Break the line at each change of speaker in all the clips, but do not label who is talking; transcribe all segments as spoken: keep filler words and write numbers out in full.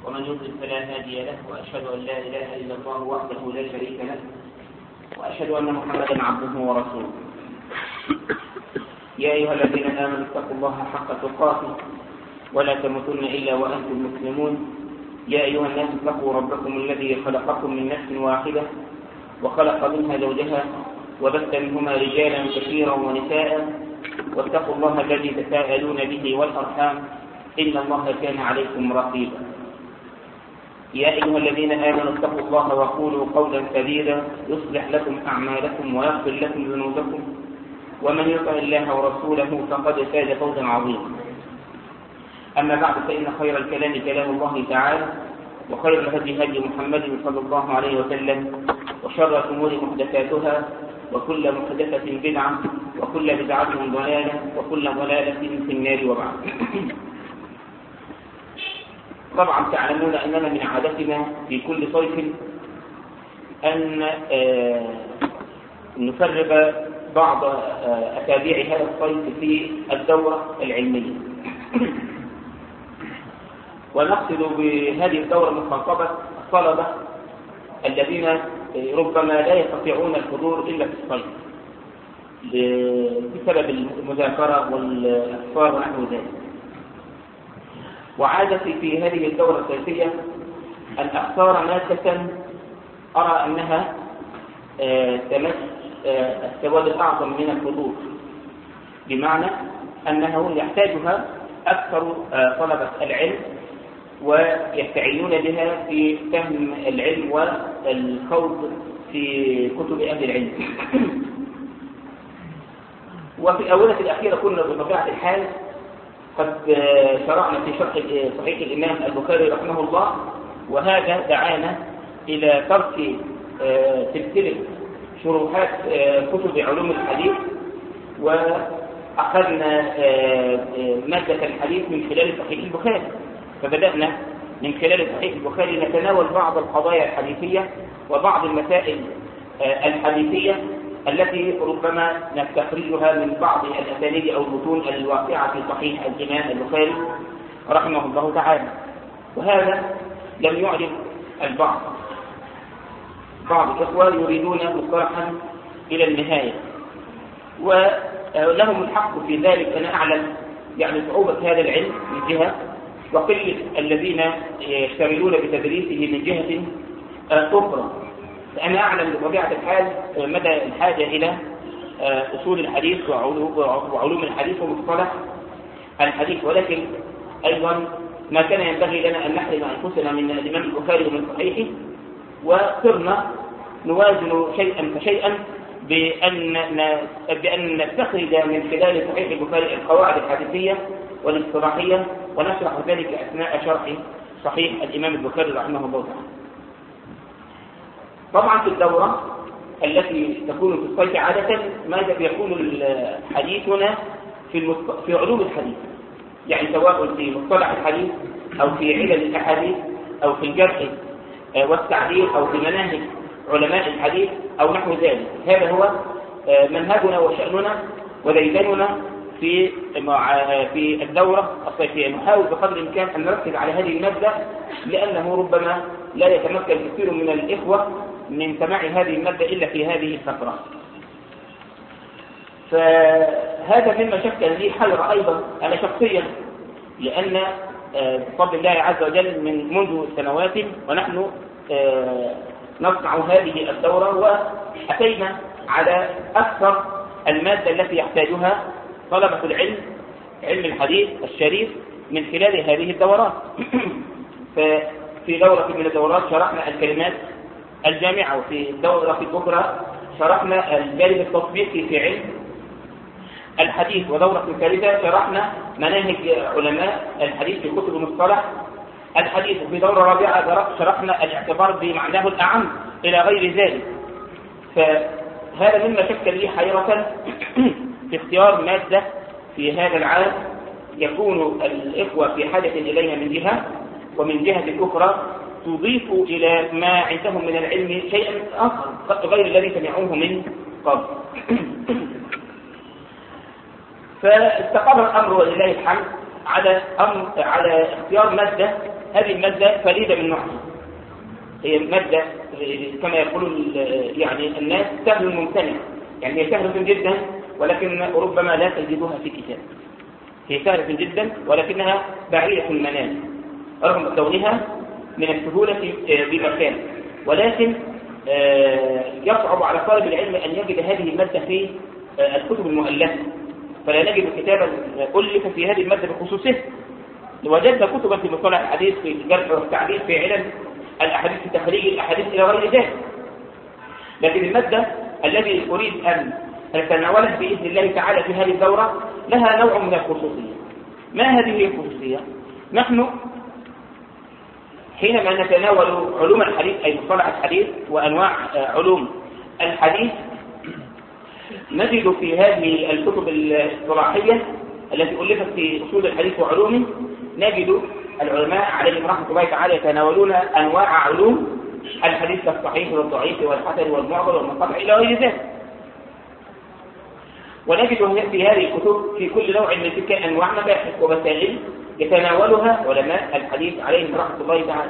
ومن يضلل فلا هادي له، وأشهد أن لا إله إلا الله وحده لا شريك له، وأشهد أن محمدا عبده ورسوله. يا أيها الذين آمنوا اتقوا الله حق تقاته ولا تموتن إلا وأنتم مسلمون. يا أيها الناس اتقوا ربكم الذي خلقكم من نفس واحدة وخلق منها زوجها وبث منهما رجالا كثيرا ونساء، واتقوا الله الذي تساءلون به والأرحام إن الله كان عليكم رقيبا. يا أيها الذين آمنوا اتقوا الله وقولوا قولا سديدا يصلح لكم أعمالكم ويغفر لكم ذنوبكم، ومن يطع الله ورسوله فقد فاز فوزا عظيما. أما بعد، فإن خير الكلام كلام الله تعالى، وخير الهدي هدي محمد صلى الله عليه وسلم، وشر الأمور محدثاتها، وكل محدثة بدعة، وكل بدعة ضلالة، وكل ضلالة في النار. وبعد. طبعا تعلمون أننا من عادتنا في كل صيف أن نفرغ بعض أسابيع هذا الصيف في الدورة العلمية، ونقصد بهذه الدورة مخاطبة الطلبة الذين ربما لا يستطيعون الحضور إلا في الصيف بسبب المذاكرة والأسفار ونحو ذلك. وعادتي في هذه الدورة الصيفية أن أختار مادة أرى أنها تمس السواد الأعظم من الحضور، بمعنى أنه يحتاجها أكثر طلبة العلم ويستعينون بها في فهم العلم والخوض في كتب أهل العلم. وفي الآونة الأخيرة كنا بطبيعة الحال قد شرعنا في شرح صحيح الإمام البخاري رحمه الله، وهذا دعانا إلى ترك سلسلة شروحات كتب علوم الحديث، وأخذنا مادة الحديث من خلال صحيح البخاري. فبدأنا من خلال صحيح البخاري نتناول بعض القضايا الحديثية وبعض المسائل الحديثية التي ربما نستخرجها من بعض الأسانيد أو المتون الواقعة في صحيح الإمام البخاري رحمه الله تعالى. وهذا لم يعجب البعض، بعض الإخوة يريدون مصطلحا إلى النهاية، ولهم الحق في ذلك. أنا أعلم يعني صعوبة هذا العلم من جهة، وقلة الذين يشتغلون بتدريسه من جهة أخرى. فأنا أعلم بطبيعة الحال مدى الحاجة إلى أصول الحديث وعلوم الحديث ومصطلح الحديث، ولكن أيضا ما كان ينبغي لنا أن نحرم أنفسنا من الإمام البخاري ومن صحيحه، وصرنا نوازن شيئا فشيئا بأن بأن نستخرج من خلال صحيح البخاري القواعد الحديثية والاصطلاحية، ونشرح ذلك أثناء شرح صحيح الإمام البخاري رحمه الله تعالى. طبعا في الدورة التي تكون في الصيف عادة ماذا يكون حديثنا في المست... في علوم الحديث، يعني سواء في مصطلح الحديث أو في علل الأحاديث أو في الجرح والتعديل أو في مناهج علماء الحديث أو نحو ذلك. هذا هو منهجنا وشأننا وديدننا في في الدورة الصيفية. نحاول بقدر الإمكان أن نركز على هذه المادة، لأنه ربما لا يتمكن كثير من الإخوة من سماع هذه المادة إلا في هذه الفترة. فهذا مما شكل لي حيرة أيضا أنا شخصيا، لأن بفضل الله عز وجل من منذ سنوات ونحن نصنع هذه الدورة، وأتينا على أكثر المادة التي يحتاجها طلبة العلم علم الحديث الشريف من خلال هذه الدورات. ففي دورة من الدورات شرحنا الكلمات الجامعة، وفي دورة أخرى شرحنا الجانب التطبيقي في علم الحديث، ودورة ثالثة شرحنا مناهج علماء الحديث في كتب مصطلح الحديث، وفي دورة رابعة شرحنا الاعتبار بمعناه الأعم إلى غير ذلك. فهذا مما شكل لي حيرة في اختيار مادة في هذا العام يكون الإخوة في حاجة إليها من جهة، ومن جهة أخرى تضيف إلى ما عندهم من العلم شيئا آخر غير الذي سمعوه من قبل. فاستقر الأمر ولله الحمد على أمر على اختيار مادة هذه المادة فريدة من نوعها، هي مادة كما يقول يعني الناس سهل ممتنع، يعني هي سهلة جدا ولكن ربما لا تجدها في كتاب. هي سهلة جدا ولكنها بعيدة المنال رغم كونها من السهولة بمكان، ولكن يصعب على طالب العلم أن يجد هذه المادة في الكتب المؤلفة، فلا نجد كتابا ألف في هذه المادة بخصوصه. وجدنا كتبا في مصطلح الحديث، في الجرح والتعديل، في علم الأحاديث، في تخريج الأحاديث إلى غير ذلك، لكن المادة الذي أريد أن نتناولها بإذن الله تعالى في هذه الدورة لها نوع من الخصوصية. ما هذه الخصوصية؟ نحن حينما نتناول علوم الحديث أي مصطلح الحديث وأنواع علوم الحديث نجد في هذه الكتب الاصطلاحية التي ألفت في أصول الحديث وعلومه، نجد العلماء عليهم رحمة الله تعالى يتناولون أنواع علوم الحديث كالصحيح والضعيف والحسن والمعضل والمنقطع إلى غير ذلك. ونجد في هذه الكتب في كل نوع من تلك أنواع مباحث ومسائل يتناولها علماء الحديث عليهم رحمة الله تعالى.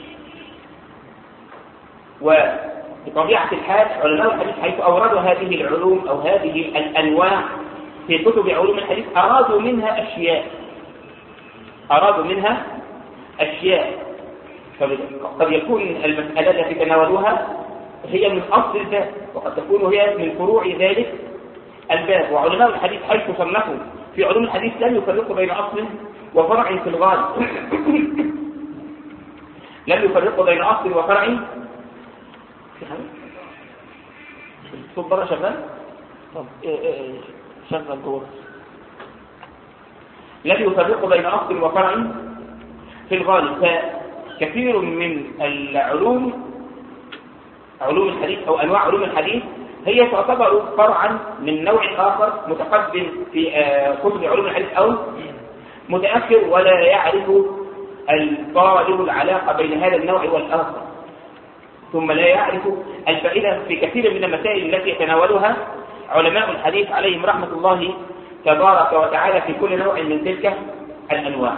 وبطبيعة الحال علماء الحديث حيث أوردوا هذه العلوم أو هذه الأنواع في كتب علوم الحديث أرادوا منها أشياء أرادوا منها أشياء قد يكون المسألة التي تناولوها هي من أصل الباب، وقد تكون هي من فروع ذلك الباب. وعلماء الحديث حيث صنفوا في علوم الحديث لم يفرقوا بين أصل وفرع في الغالب لم يفرقوا بين أصل وفرع. الصوت برا شغال؟ طب إيه إيه شغل جوه. لم يفرقوا بين أصل وفرع في الغالب. فكثير من العلوم علوم الحديث أو أنواع علوم الحديث هي تعتبر فرعا من نوع آخر متقدم في كتب علوم الحديث أو متأخر، ولا يعرف الطالب العلاقة بين هذا النوع والآخر، ثم لا يعرف الفائدة في كثير من المسائل التي يتناولها علماء الحديث عليهم رحمة الله تبارك وتعالى في كل نوع من تلك الأنواع.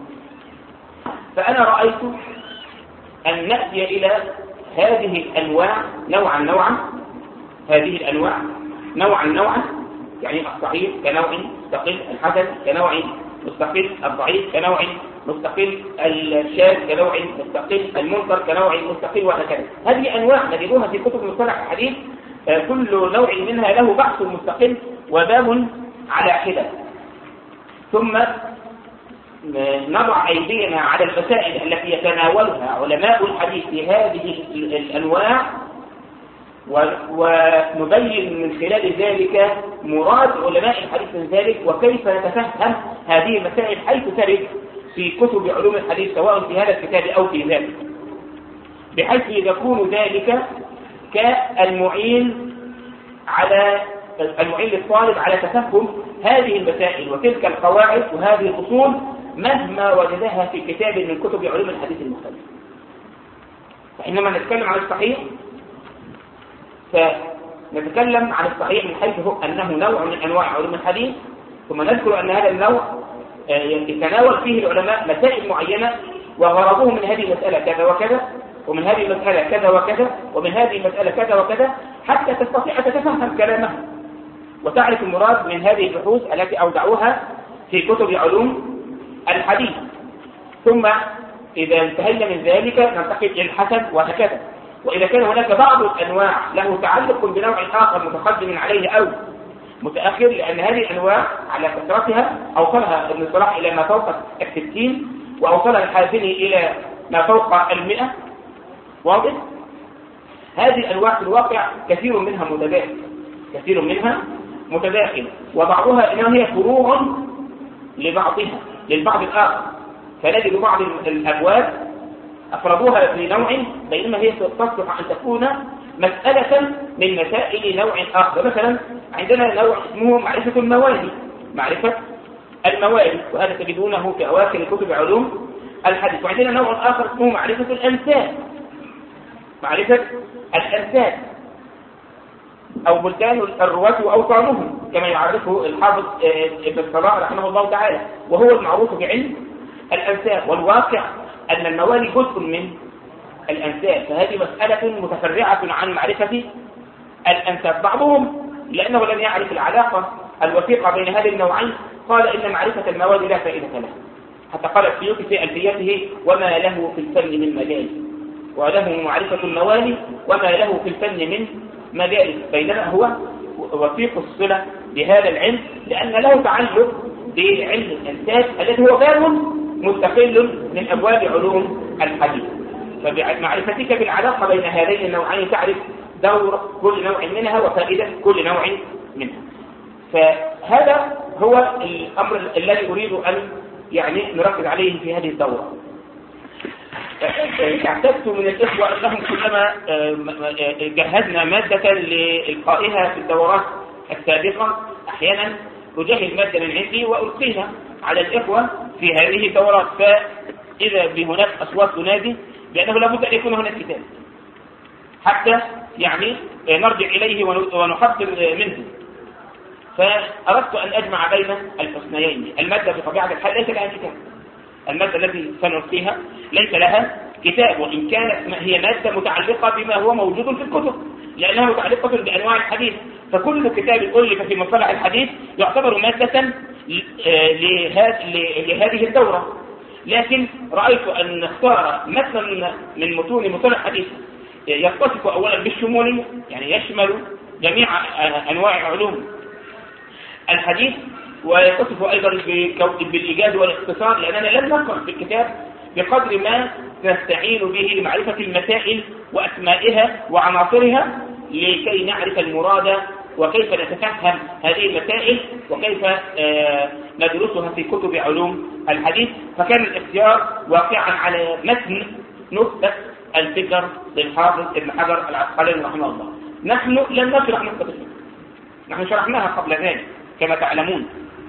فأنا رأيت أن نأتي إلى هذه الأنواع نوعا نوعا هذه الأنواع نوعا نوعا يعني الصحيح كنوع مستقل، الحسن كنوع مستقل، الضعيف كنوع مستقل، الشاذ كنوع مستقل، المنكر كنوع مستقل، وهكذا. هذه أنواع نجدوها في كتب مصطلح الحديث، كل نوع منها له بحث مستقل وباب على حدة. ثم نضع أيدينا على المسائل التي يتناولها علماء الحديث في هذه الأنواع ونبين من خلال ذلك مراد علماء الحديث من ذلك، وكيف نتفهم هذه المسائل حيث ترد في كتب علوم الحديث سواء في هذا الكتاب أو في ذلك، بحيث يكون ذلك كالمعين على المعين للطالب على تفهم هذه المسائل وتلك القواعد وهذه الأصول مهما وجدها في كتاب من كتب علوم الحديث المختلفة. فإنما نتكلم عن الصحيح فنتكلم عن الصحيح من حيث هو أنه نوع من أنواع علوم الحديث، ثم نذكر أن هذا النوع يتناول فيه العلماء مسائل معينة وغرضوه من هذه المسألة كذا وكذا، ومن هذه المسألة كذا وكذا، ومن هذه المسألة كذا وكذا، حتى تستطيع تتفهم كلامه وتعرف المراد من هذه البحوث التي أودعوها في كتب علوم الحديث. ثم إذا انتهينا من ذلك ننتقل إلى الحسن وهكذا. وإذا كان هناك بعض الأنواع له تعلق بنوع آخر متقدم عليه أو متأخر، لأن هذه الأنواع على كثرتها أوصلها ابن صلاح إلى ما فوق الستين وأوصلها الحازمي إلى ما فوق المئة. واضح؟ هذه الأنواع في الواقع كثير منها متداخل كثير منها متداخل وبعضها إنما هي فروع لبعضها للبعض الآخر، فنجد بعض الأبواب أفردوها لنوع بينما هي تصلح أن تكون مسألة من مسائل نوع آخر. مثلا عندنا نوع اسمه معرفة الموالي معرفة الموالي وهذا تجدونه في أواخر كتب علوم الحديث. وعندنا نوع آخر اسمه معرفة الأنساب معرفة الأنساب أو بلدان الرواة وأوطانهم كما يعرفه الحافظ ابن الصلاح رحمه الله تعالى، وهو المعروف بعلم الأنساب. والواقع أن الموالي جزء من الأنساب، فهذه مسألة متفرعة عن معرفة الأنساب. بعضهم لأنه لم يعرف العلاقة الوثيقة بين هذه النوعين قال إن معرفة الموالي لا فائدة له، حتى قال السيوطي في ألفيته: وما له في الفن من مجال، وله معرفة الموالي وما له في الفن من مجال، بينما هو وثيق الصلة بهذا العلم لأن له تعلق بعلم الأنساب الذي هو باب مستقل من أبواب علوم الحديث. فبمعرفتك بالعلاقة بين هذين النوعين تعرف دور كل نوع منها وفائدة كل نوع منها. فهذا هو الأمر الذي أريد أن يعني نركز عليه في هذه الدورة. اعتدت من الإخوة أنهم كلما جهزنا مادة لإلقائها في الدورات السابقة أحيانا أجهز مادة من عندي وألقيها على الإخوة في هذه الدورات، فإذا بهناك أصوات تنادي بأنه لابد أن يكون هناك كتاب حتى يعني نرجع إليه ونحضر منه. فأردت أن أجمع بين الحسنيين. المادة بطبيعة الحال ليس لها كتاب، المادة التي سنلقيها ليس لها كتاب، وإن كانت هي مادة متعلقة بما هو موجود في الكتب لأنها متعلقة بأنواع الحديث، فكل كتاب ألف في مصطلح الحديث يعتبر مادة لهذه الدورة. لكن رأيت أن نختار مثلا من متون مصطلح الحديث يتصف أولا بالشمولية، يعني يشمل جميع أنواع علوم الحديث، ويتصف أيضا بالإيجاز والاختصار، لأننا لم نقرأ في الكتاب بقدر ما نستعين به لمعرفة المسائل وأسمائها وعناصرها لكي نعرف المراد وكيف نتفهم هذه المسائل وكيف آه ندرسها في كتب علوم الحديث. فكان الاختيار واقعا على متن نخبة الفكر للحافظ ابن حجر العسقلاني رحمه الله. نحن لم نشرح نخبة الفكر، نحن شرحناها قبل ذلك كما تعلمون،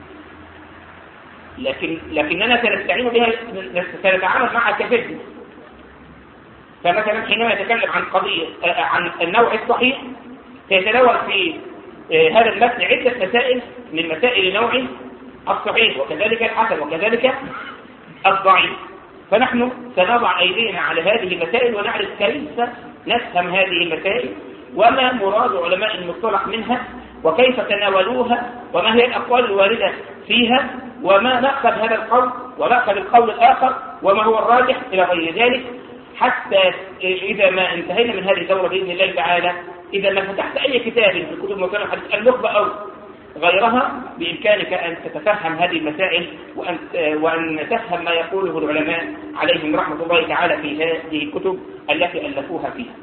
لكن لكننا سنستعين بها، سنتعامل معها كفكر. فمثلا حينما يتكلم عن قضية عن النوع الصحيح سيتناول في هذا المتن عدة مسائل من مسائل نوع الصحيح وكذلك الحسن وكذلك الضعيف، فنحن سنضع أيدينا على هذه المسائل ونعرف كيف نفهم هذه المسائل وما مراد علماء المصطلح منها وكيف تناولوها وما هي الأقوال الواردة فيها وما نأخذ هذا القول ونأخذ القول الآخر وما هو الراجح إلى غير ذلك، حتى إذا ما انتهينا من هذه الدورة بإذن الله تعالى إذا ما فتحت أي كتاب في كتب مصطلح الحديث النخبة أو غيرها بإمكانك أن تتفهم هذه المسائل وأن, وأن تفهم ما يقوله العلماء عليهم رحمة الله تعالى في هذه الكتب التي ألفوها فيها.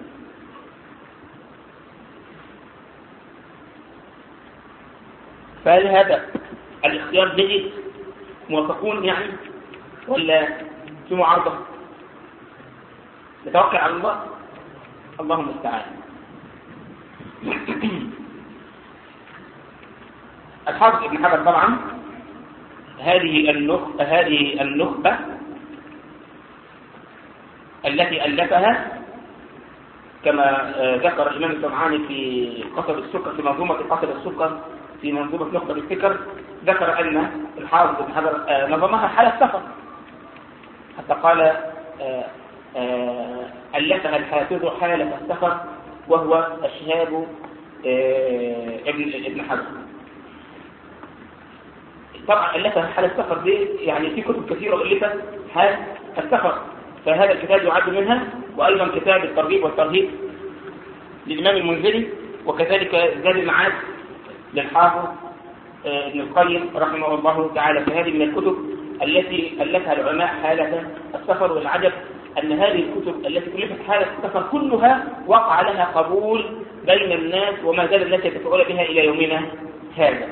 فهل هذا الاختيار جيد موافقون يعني ولا في معارضة؟ نتوكل على الله، اللهم استعان. الحافظ ابن حجر طبعا هذه النخبة هذه النخبة التي ألفها كما ذكر الإمام الصنعاني في قصب السكر في منظومة قصب السكر في منظومة نخبة الفكر، ذكر أن الحافظ ابن حجر نظمها حالة سفر، حتى قال ألفها الحافظ حالة السفر وهو الشهاب ابن ابن حجر. طبعا ألفها حالة السفر دي يعني في كتب كثيرة ألفت حال السفر، فهذا الكتاب يعد منها، وأيضا كتاب الترغيب والترهيب للإمام المنذري، وكذلك زاد المعاد للحافظ ابن القيم رحمه الله تعالى. فهذه من الكتب التي ألفها العلماء حالة السفر، والعجب أن هذه الكتب التي ألفت حالة السفر كلها وقع لها قبول بين الناس وما زال الناس يتفاعلون بها إلى يومنا هذا.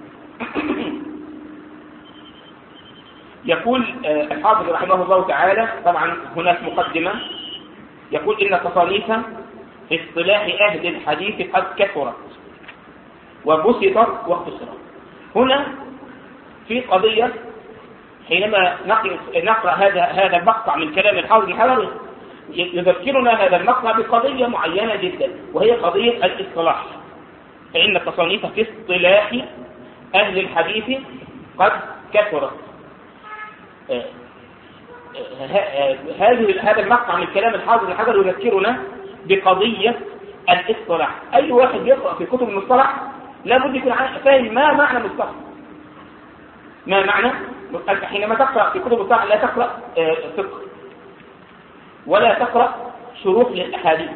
يقول الحافظ رحمه الله تعالى، طبعا هناك مقدمة، يقول إن تصانيف في اصطلاح أهل الحديث قد كثرت وبسطت واختصرت. هنا في قضية حينما نقرأ هذا هذا المقطع من كلام الحافظ الحجري يذكرنا هذا المقطع بقضية معينة جدا، وهي قضية الاصطلاح. فإن التصانيف في اصطلاح أهل الحديث قد كثرت. هذه هذا المقطع من كلام الحافظ ابن حجر يذكرنا بقضية الاصطلاح. أي واحد يقرأ في كتب المصطلح لابد يكون فاهم ما معنى المصطلح. ما معنى حينما تقرأ في كتب المصطلح لا تقرأ فقه ولا تقرأ شروح للأحاديث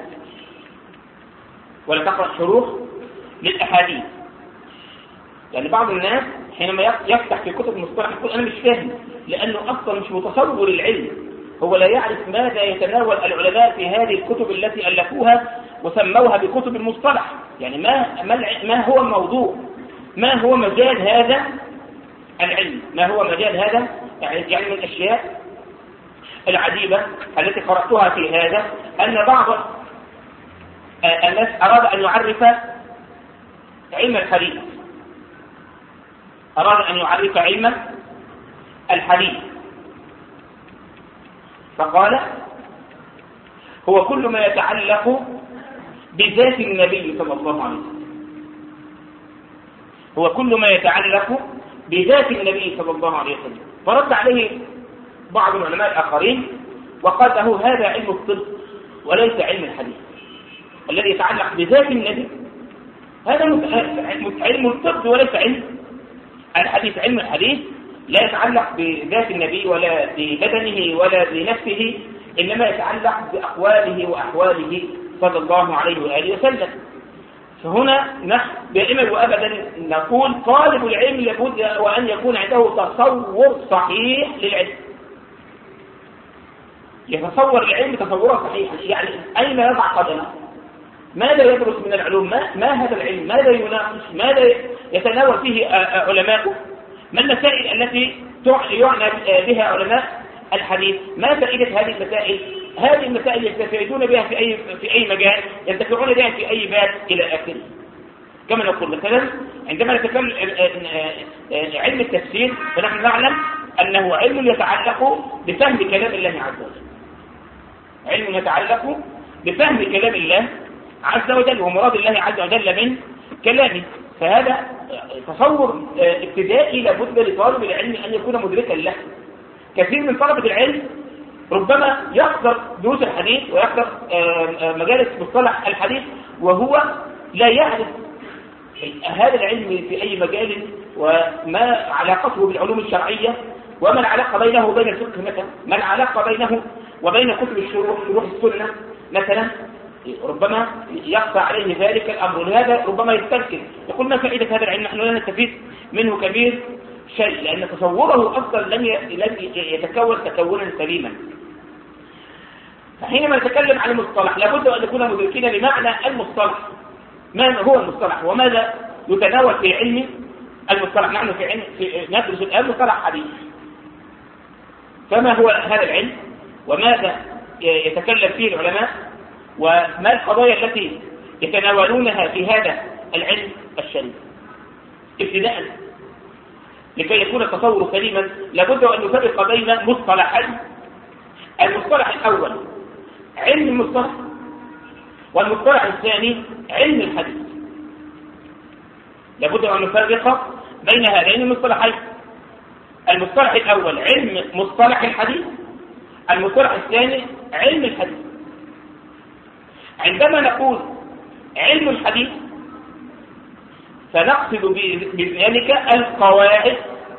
ولا تقرأ شروح للأحاديث. يعني بعض الناس حينما يفتح في كتب المصطلح يقول أنا مش فاهم، لأنه أصلا مش متصور العلم، هو لا يعرف ماذا يتناول العلماء في هذه الكتب التي ألفوها وسموها بكتب المصطلح. يعني ما ما هو الموضوع، ما هو مجال هذا العلم، ما هو مجال هذا. يعني من الأشياء العجيبة التي قرأتها في هذا أن بعض الناس أراد أن يعرف علم الحديث أراد أن يعرف علم الحديث فقال هو كل ما يتعلق بذات النبي صلى الله عليه وسلم هو كل ما يتعلق بذات النبي صلى الله عليه وسلم. فرد عليه بعض العلماء الآخرين وقال له هذا علم الطب وليس علم الحديث. الذي يتعلق بذات النبي هذا علم الطب وليس علم الحديث. علم الحديث لا يتعلق بذات النبي ولا ببدنه ولا بنفسه، إنما يتعلق بأقواله وأحواله صلى الله عليه وآله وسلم. فهنا نحن دائما وأبدا نقول طالب العلم لابد وأن يكون عنده تصور صحيح للعلم، يتصور العلم تصورا صحيحا. يعني أين يضع قدمه، ماذا يدرس من العلوم، ما, ما هذا العلم، ماذا يناقش، ماذا يتناول فيه علماءه، ما المسائل التي يعنى بها علماء الحديث، ما فائدة هذه المسائل. هذه المسائل يستفيدون بها في أي في أي مجال، ينتفعون بها في أي باب إلى آخره. كما نقول مثلا عندما نتكلم علم التفسير فنحن نعلم أنه علم يتعلق بفهم كلام الله عز وجل، علم يتعلق بفهم كلام الله عز وجل ومراد الله عز وجل من كلامه. فهذا تصور ابتدائي لابد لطالب العلم أن يكون مدركا له. كثير من طلبة العلم ربما يحضر دروس الحديث ويحضر مجالس مصطلح الحديث وهو لا يعرف هذا العلم في أي مجال وما علاقته بالعلوم الشرعية وما العلاقة بينه وبين الفقه مثلا، ما العلاقة بينه وبين كتب الشروح شروح السنة مثلا. ربما يخفى عليه ذلك الأمر، لهذا ربما يستنكر يقول ما فائدة هذا العلم، نحن لا نستفيد منه كبير شيء، لأن تصوره أصلا لم يتكون تكونا سليما. فحينما نتكلم عن المصطلح لابد أن نكون مدركين لمعنى المصطلح، ما هو المصطلح وماذا يتناول في علم المصطلح. نحن في علم في ندرس الآن مصطلح حديث، فما هو هذا العلم وماذا يتكلم فيه العلماء وما القضايا التي يتناولونها في هذا العلم الشريف. ابتداء لكي يكون التصور سليما لابد أن نفرق بين مصطلحين. المصطلح الأول علم المصطلح والمصطلح الثاني علم الحديث. لابد أن نفرق بين هذين المصطلحين. المصطلح الأول علم مصطلح الحديث، المصطلح الثاني علم الحديث. عندما نقول علم الحديث فنقصد بذلك القواعد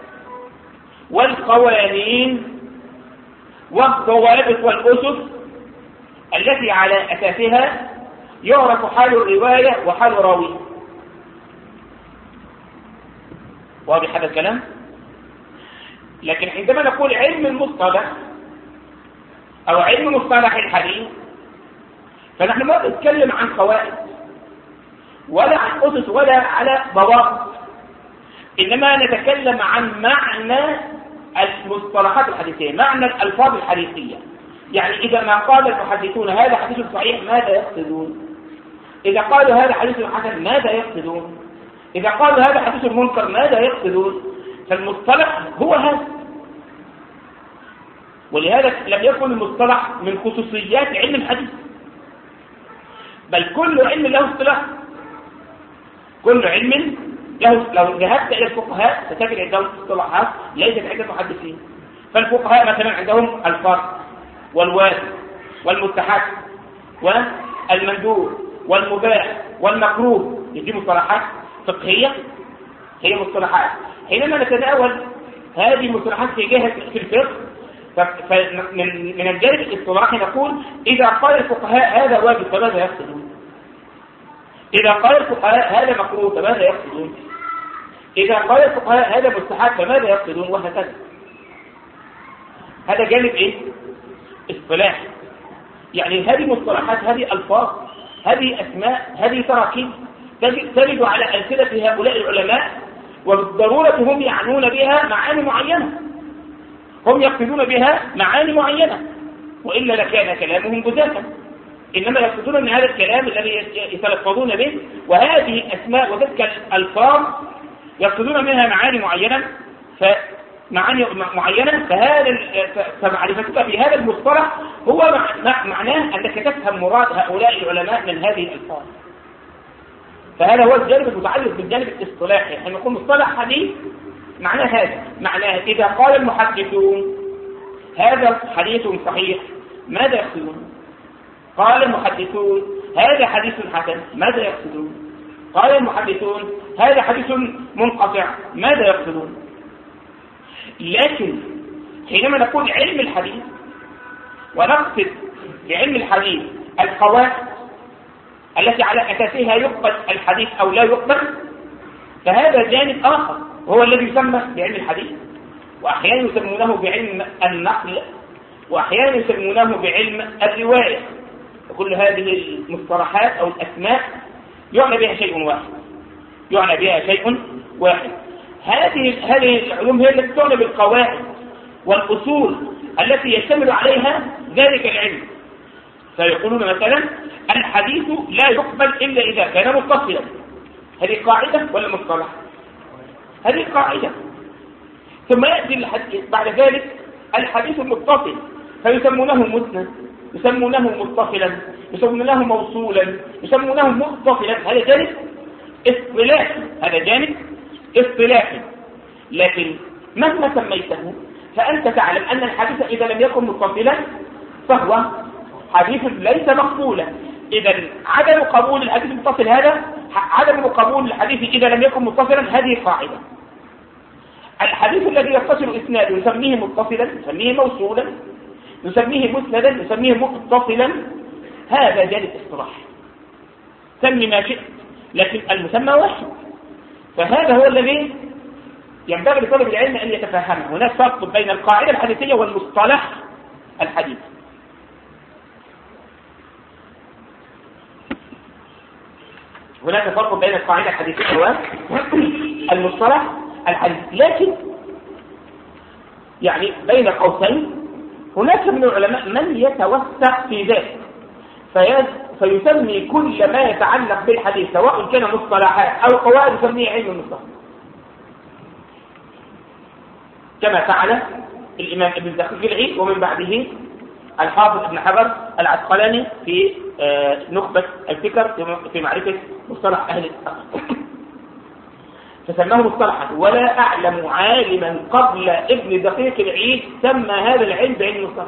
والقوانين والضوابط والأسس التي على أساسها يعرف حال الرواية وحال الراوي. واضح هذا الكلام؟ لكن عندما نقول علم المصطلح أو علم مصطلح الحديث فنحن ما نتكلم عن قواعد ولا عن أسس ولا على ضوابط، إنما نتكلم عن معنى المصطلحات الحديثية، معنى الألفاظ الحديثية. يعني إذا ما قال المحدثون هذا حديث صحيح ماذا يقصدون؟ إذا قالوا هذا حديث حسن ماذا يقصدون؟ إذا قالوا هذا حديث منكر ماذا يقصدون؟ فالمصطلح هو هذا. ولهذا لم يكن المصطلح من خصوصيات علم الحديث، بل كل علم له اصطلاح، كل علم له. لو ذهبت إلى الفقهاء ستجد عندهم اصطلاحات ليست عند المحدثين. فالفقهاء مثلا عندهم الفرق والواجب والمستحب والمندوب والمباح والمكروه، دي مصطلحات فقهية، هي مصطلحات. حينما نتناول هذه المصطلحات في جهة في الفقه، فمن من الجانب الاصطلاحي نقول إذا قال الفقهاء هذا واجب فماذا يقصدون؟ إذا قال الفقهاء هذا مكروه فماذا يقصدون؟ إذا قال الفقهاء هذا مستحب فماذا يقصدون؟ وهكذا. هذا جانب إيه؟ اصطلاحي. يعني هذه مصطلحات، هذه ألفاظ، هذه أسماء، هذه تراكيب تجد على ألسنة هؤلاء العلماء، وبالضرورة هم يعنون بها معاني معينة، هم يقصدون بها معاني معينة، وإلا لكان كلامهم جزافا. إنما يقصدون أن هذا الكلام الذي يتلفظون به وهذه الأسماء وتلك الألفاظ يقصدون منها معاني معينة، فمعاني معينة فهذا فمعرفتك بهذا المصطلح هو معناه أنك تفهم مراد هؤلاء العلماء من هذه الألفاظ. فهذا هو الجانب المتعلق بالجانب الاصطلاحي. حين نقول مصطلح حديث معناه هذا، معناه إذا قال المحدثون هذا حديث صحيح ماذا يقصدون؟ قال المحدثون هذا حديث حسن ماذا يقصدون؟ قال المحدثون هذا حديث منقطع ماذا يقصدون؟ لكن حينما نقول علم الحديث ونقصد بعلم الحديث القواعد التي على أساسها يقبل الحديث أو لا يقبل، فهذا جانب آخر هو الذي يسمى بعلم الحديث، وأحيانا يسمونه بعلم النقل، وأحيانا يسمونه بعلم الرواية. وكل هذه المصطلحات أو الأسماء يعنى بها شيء واحد، يعنى بها شيء واحد. هذه هذه العلوم هي التي تعنى بالقواعد والأصول التي يشتمل عليها ذلك العلم. فيقولون مثلا الحديث لا يقبل إلا إذا كان متصلا. هذه قاعدة ولا مصطلح؟ هذه قاعدة. ثم يأتي بعد ذلك الحديث المتصل فيسمونه مسند، يسمونه متصلا، يسمونه موصولا، يسمونه متصلا. هذا جانب اصطلاحي، هذا جانب اصطلاحي. لكن مهما سميته فأنت تعلم أن الحديث إذا لم يكن متصلا فهو حديث ليس مقبولا. إذا عدم قبول الحديث المتصل هذا، عدم قبول الحديث إذا لم يكن متصلا، هذه قاعدة. الحديث الذي يتصل إسناده نسميه متصلا، نسميه موصولا، نسميه مسندا، نسميه متصلا. هذا جانب اصطلاح، سمي ما شئت، لكن المسمى واحد. فهذا هو الذي ينبغي لطالب العلم أن يتفهمه. هناك فرق بين القاعدة الحديثية والمصطلح الحديث. هناك فرق بين القاعدة الحديثية والمصطلح الحديث. لكن يعني بين قوسين هناك من العلماء من يتوسع في ذلك فيسمي كل ما يتعلق بالحديث سواء كان مصطلحات أو قواعد يسميه علم المصطلح، كما فعل الإمام ابن دقيق العيد ومن بعده الحافظ ابن حجر العسقلاني في نخبة الفكر في معرفة مصطلح أهل الأصل، فسماه مصطلحا. ولا أعلم عالما قبل ابن دقيق العيد سمى هذا العلم بعلم المصطلح.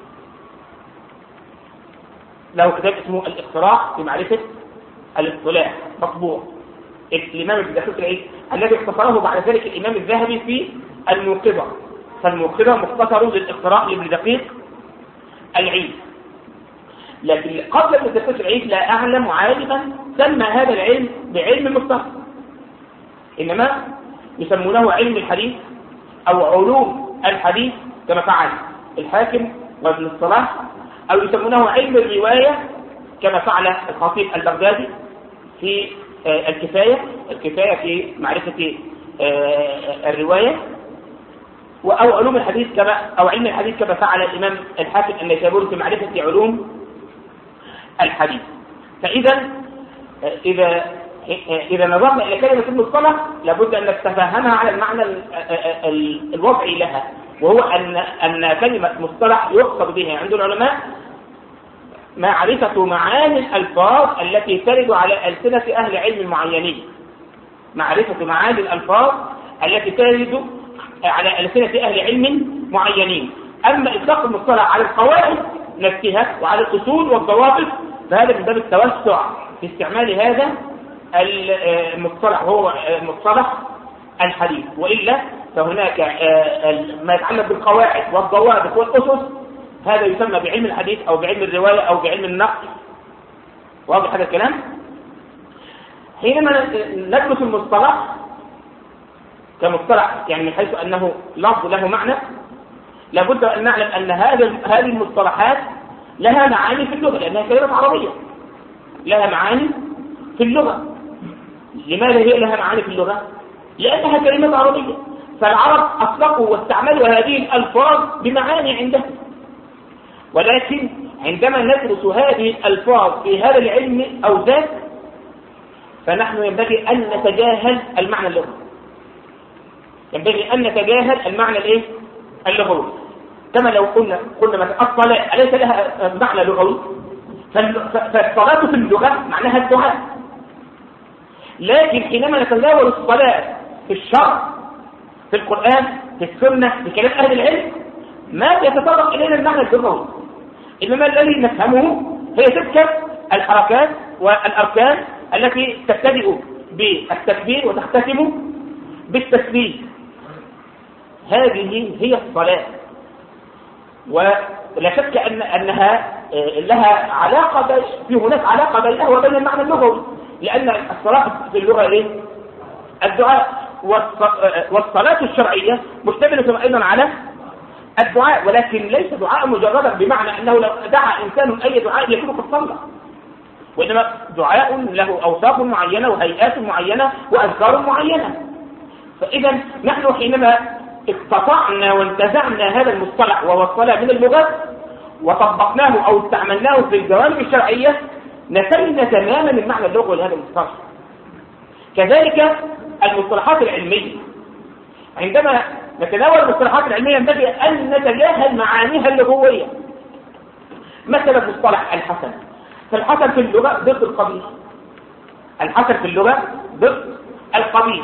له كتاب اسمه الاقتراح في معرفة الاصطلاح مطبوع الإمام ابن دقيق العيد، الذي اختصره بعد ذلك الإمام الذهبي في الموقظة. فالموقظة مختصر للاقتراح لابن دقيق العيد. لكن قبل ابن دقيق العيد لا أعلم عالما سمى هذا العلم بعلم المصطلح، إنما يسمونه علم الحديث أو علوم الحديث كما فعل الحاكم وابن الصلاح، أو يسمونه علم الرواية كما فعل الخطيب البغدادي في الكفاية الكفاية في معرفة الرواية، أو علوم الحديث كما أو علم الحديث كما فعل الإمام الحاكم النيسابوري في معرفة علوم الحديث. فإذا إذا إذا نظرنا إلى كلمة المصطلح لابد أن نتفهمها على المعنى الوضعي لها، وهو أن أن كلمة مصطلح يقصد بها عند العلماء معرفة معاني الألفاظ التي ترد على ألسنة أهل علم معينين، معرفة معاني الألفاظ التي ترد على ألسنة أهل علم معينين. أما إطلاق المصطلح على القواعد نفسها وعلى الأصول والضوابط فهذا من باب التوسع في استعمال هذا المصطلح، هو مصطلح الحديث. وإلا فهناك ما يتعلق بالقواعد والضوابط والأسس هذا يسمى بعلم الحديث أو بعلم الرواية أو بعلم النقل. واضح هذا الكلام؟ حينما ندرس المصطلح كمصطلح يعني من حيث أنه لفظ له معنى، لابد أن نعلم أن هذا هذه المصطلحات لها معاني في اللغة، لأنها كلمات عربية لها معاني في اللغة. لماذا هي لها معاني في اللغة؟ لأنها كلمات عربية، فالعرب أطلقوا واستعملوا هذه الألفاظ بمعاني عندهم. ولكن عندما ندرس هذه الألفاظ في هذا العلم أو ذاك فنحن ينبغي أن نتجاهل المعنى اللغوي، ينبغي أن نتجاهل المعنى الإيه؟ اللغوي. كما لو قلنا قلنا مثلا الصلاة أليس لها معنى لغوي؟ فالصلاة في اللغة معناها الدعاء. لكن حينما نتناول الصلاة في الشرع في القرآن في السنة في كلام أهل العلم ما يتطرق إلينا المعنى اللغوي، إنما الذي نفهمه هي تلك الحركات والأركان التي تبتدئ بالتكبير وتختتم بالتسليم. هذه هي الصلاة، ولا شك أن أنها لها علاقة، في هناك علاقة بينها وبين المعنى اللغوي، لأن الصلاة في اللغة إيه؟ الدعاء، والصلاة الشرعية مشتملة أيضا على الدعاء، ولكن ليس دعاء مجردا بمعنى أنه لو دعا إنسان أي دعاء يكون قد صلى، وإنما دعاء له أوصاف معينة وهيئات معينة وأذكار معينة. فإذا نحن حينما استطعنا وانتزعنا هذا المصطلح وهو الصلاة من اللغة وطبقناه أو استعملناه في الجوانب الشرعية نسينا تماما المعنى اللغوي لهذا المصطلح. كذلك المصطلحات العلمية، عندما نتناول المصطلحات العلمية ينبغي أن نتجاهل معانيها اللغوية. مثلا مصطلح الحسن، فالحسن في اللغة ضد القبيح، الحسن في اللغة ضد القبيح.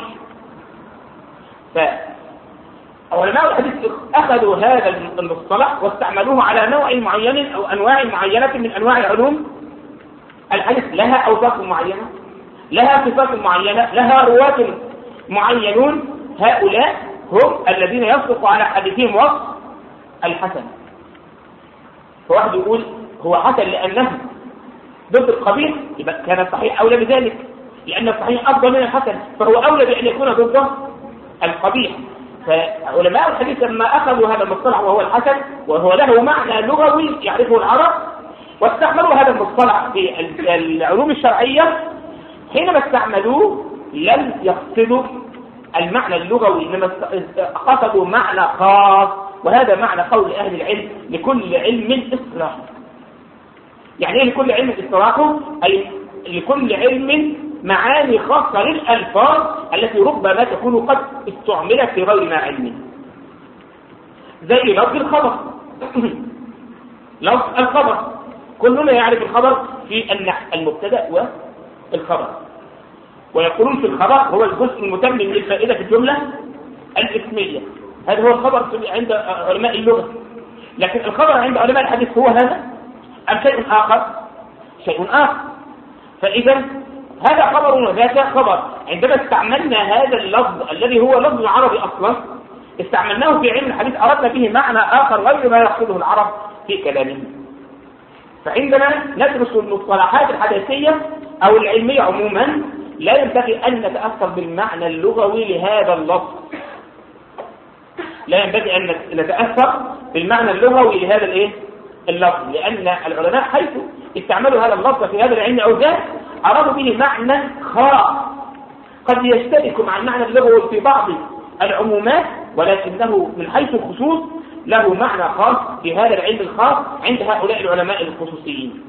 فعلماء الحديث أخذوا هذا المصطلح واستعملوه على نوع معين أو أنواع معينة من أنواع علوم الحديث، لها أوصاف معينة، لها صفات معينة، لها رواة معينون، هؤلاء هم الذين يصدق على حديثهم وصف الحسن. فواحد يقول هو حسن لأنه ضد القبيح، يبقى كان الصحيح أولى بذلك، لأن الصحيح أفضل من الحسن، فهو أولى بأن يكون ضد القبيح. فعلماء الحديث لما أخذوا هذا المصطلح وهو الحسن وهو له معنى لغوي يعرفه العرب واستعملوا هذا المصطلح في العلوم الشرعية، حينما استعملوه لم يقصدوا المعنى اللغوي، إنما قصدوا معنى خاص، وهذا معنى قول أهل العلم لكل علم اصطلاح. يعني ايه لكل علم اصطلاحه؟ أي لكل علم معاني خاصة للألفاظ التي ربما تكون قد استعملت في غير ما علمه، زي لفظ الخبر. لفظ الخبر كلنا يعرف الخبر في النحو، المبتدأ والخبر، ويقولون في الخبر هو الجزء المتمم للفائدة في الجملة الاسمية، هذا هو الخبر عند علماء اللغة. لكن الخبر عند علماء الحديث هو هذا أم شيء آخر؟ شيء آخر. فإذا هذا خبر وذاك خبر. عندما استعملنا هذا اللفظ الذي هو لفظ العربي أصلا استعملناه في علم الحديث أردنا به معنى آخر غير ما يقصده العرب في كلامهم. فعندما ندرس المصطلحات الحديثية أو العلمية عموما لا ينبغي أن نتأثر بالمعنى اللغوي لهذا اللفظ، لا ينبغي أن نتأثر بالمعنى اللغوي لهذا الإيه؟ اللفظ، لأن العلماء حيث استعملوا هذا اللفظ في هذا العلم أو ذاك أرادوا به معنى خاص قد يشترك مع المعنى اللغوي في بعض العمومات، ولكنه من حيث الخصوص له معنى خاص في هذا العلم الخاص عند هؤلاء العلماء الخصوصيين.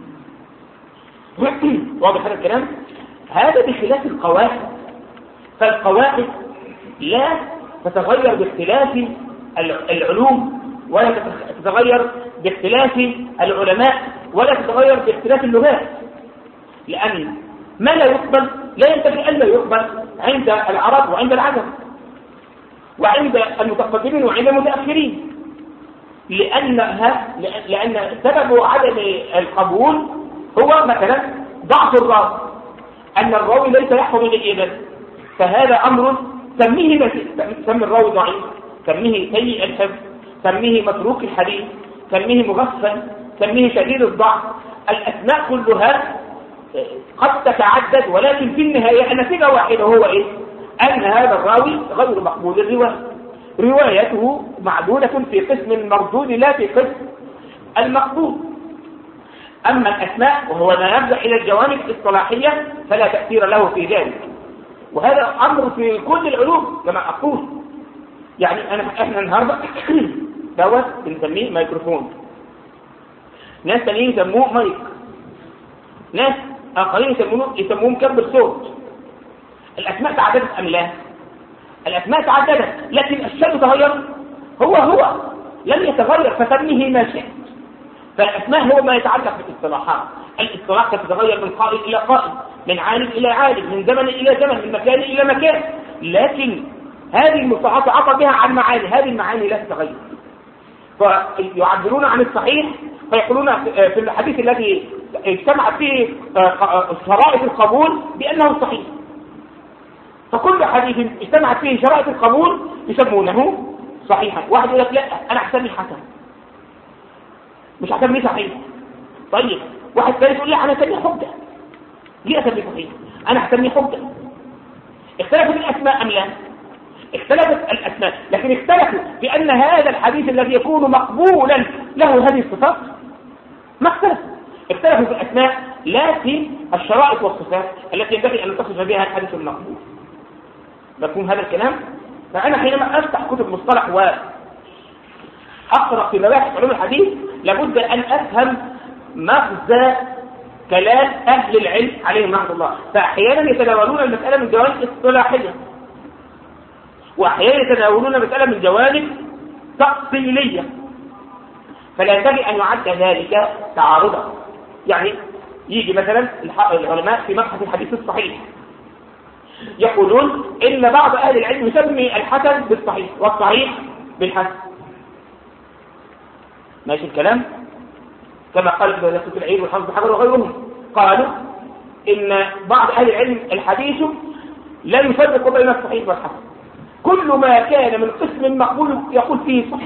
واضح هذا الكلام؟ هذا بخلاف القواعد، فالقواعد لا تتغير باختلاف العلوم ولا تتغير باختلاف العلماء ولا تتغير باختلاف اللغات، لأن ما لا يقبل لا ينبغي أن لا يقبل عند العرب وعند العجم وعند المتقدمين وعند المتأخرين. لأنها لأن سبب عدم القبول هو مثلا ضعف الراوي، أن الراوي ليس يحفظ جيدا، فهذا أمر سميه سمي الراوي ضعيف، سميه سيء الحفظ، سميه متروك الحديث، سميه مغفل، سميه شديد الضعف. الأسماء كلها قد تتعدد، ولكن في النهاية النتيجة واحدة، هو إيه؟ أن هذا الراوي غير مقبول الرواية، روايته معدودة في قسم المردود لا في قسم المقبول. أما الأسماء وهو ما يرجع إلى الجوانب الاصطلاحية فلا تأثير له في ذلك، وهذا أمر في كل العلوم كما أقول. يعني أنا إحنا النهاردة دوت بنسميه ميكروفون، ناس تانيين يسموه مايك، ناس آخرين يسموه يسموه مكبر صوت. الأسماء تعددت أم لا؟ الأسماء تعددت، لكن الشيء تغير، هو هو لم يتغير، فسميه ما شئت. فالأسماء هو ما يتعلق بالاصطلاحات، الاصطلاح تتغير من قائل إلى قائل، من عالم إلى عالم، من زمن إلى زمن، من مكان إلى مكان، لكن هذه المصطلحات عبر بها عن معاني، هذه المعاني لا تتغير. فيعبرون عن الصحيح فيقولون في الحديث الذي اجتمعت فيه شرائط القبول بأنه صحيح، فكل حديث اجتمعت فيه شرائط القبول يسمونه صحيحا. واحد يقول لك لا أنا أحسن حسن، مش هسميه صحيح. طيب واحد ثالث يقول لا انا هسميه حجه، ليه اسميه صحيح؟ انا هسميه حجه. اختلفت الاسماء ام لا؟ اختلفت الاسماء، لكن اختلفوا في ان هذا الحديث الذي يكون مقبولا له هذه الصفات ما اختلف. اختلفوا في الاسماء لا في الشرائط والصفات التي ينبغي ان نتصف بها الحديث المقبول. مفهوم هذا الكلام؟ فانا حينما افتح كتب مصطلح و أقرأ في مباحث علوم الحديث لابد أن أفهم مغزى كلام أهل العلم عليهم رحمة الله. فأحيانا يتناولون المسألة من جوانب اصطلاحية، وأحيانا يتناولون المسألة من جوانب تفصيلية، فلا ينبغي أن يعد ذلك تعارضا. يعني يجي مثلا العلماء في مبحث الحديث الصحيح يقولون إن بعض أهل العلم يسمي الحسن بالصحيح والصحيح بالحسن. ماشي الكلام؟ كما قال ابن دقيق العيد والحافظ بن حجر وغيرهم، قالوا إن بعض أهل العلم الحديث لا يفرق بين الصحيح والحسن، كل ما كان من قسم مقبول يقول فيه صحيح.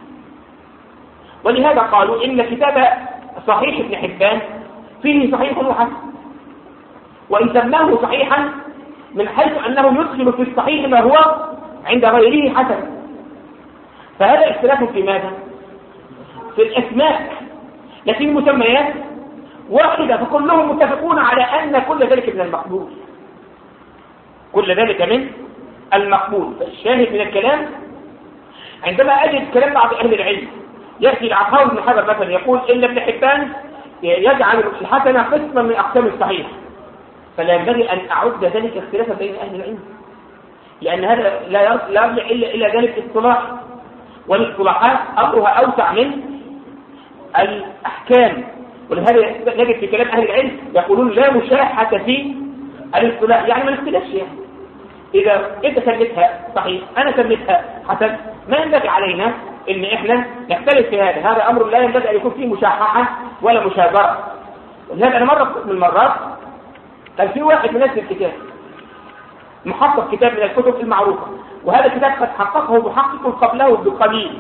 ولهذا قالوا إن كتاب صحيح ابن حبان فيه صحيح وحسن، وإن سماه صحيحا من حيث أنه يدخل في الصحيح ما هو عند غيره حسن. فهذا اختلاف في ماذا؟ في الأسماء، لكن المسميات واحدة، فكلهم متفقون على أن كل ذلك من المقبول، كل ذلك من المقبول. فالشاهد من الكلام عندما أجد كلام بعض أهل العلم يأتي العطاء بن حجر مثلا يقول إن ابن حبان يجعل الحسنة قسما من أقسام الصحيح، فلا ينبغي أن أعد ذلك اختلافا بين أهل العلم، لأن هذا لا يرجع إلا إلى ذلك الاصطلاح، والاصطلاحات أمرها أوسع من الأحكام. ولهذا نجد في كلام أهل العلم يقولون لا مشاحة في الاصطلاح، يعني ما نختلفش. يعني إذا أنت سميتها صحيح أنا سميتها حسن، ما ينبغي علينا إن إحنا نختلف في هذا، هذا أمر لا ينبغي أن يكون فيه مشاحة ولا مشاجرة. ولهذا أنا مرة من المرات كان في واحد من نفس الكتاب محقق كتاب من الكتب المعروفة، وهذا الكتاب قد حققه محقق قبله بقليل،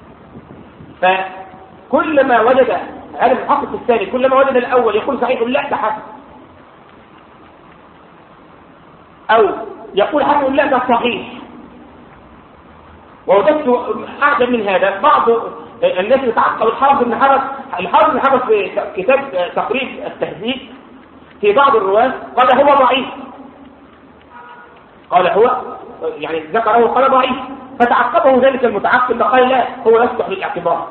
فكل ما وجد هذا المحقق الثاني كلما وجد الأول يقول صحيح لا ده حسن، أو يقول حسن لا ده صحيح. ووجدت أعجب من هذا بعض الناس يتعقب الحافظ بن حجر، الحافظ بن حجر في كتاب تقريب التهذيب في بعض الرواة قال هو ضعيف، قال هو يعني ذكره قال ضعيف، فتعقبه ذلك المتعقب فقال لا هو يصلح للاعتبار،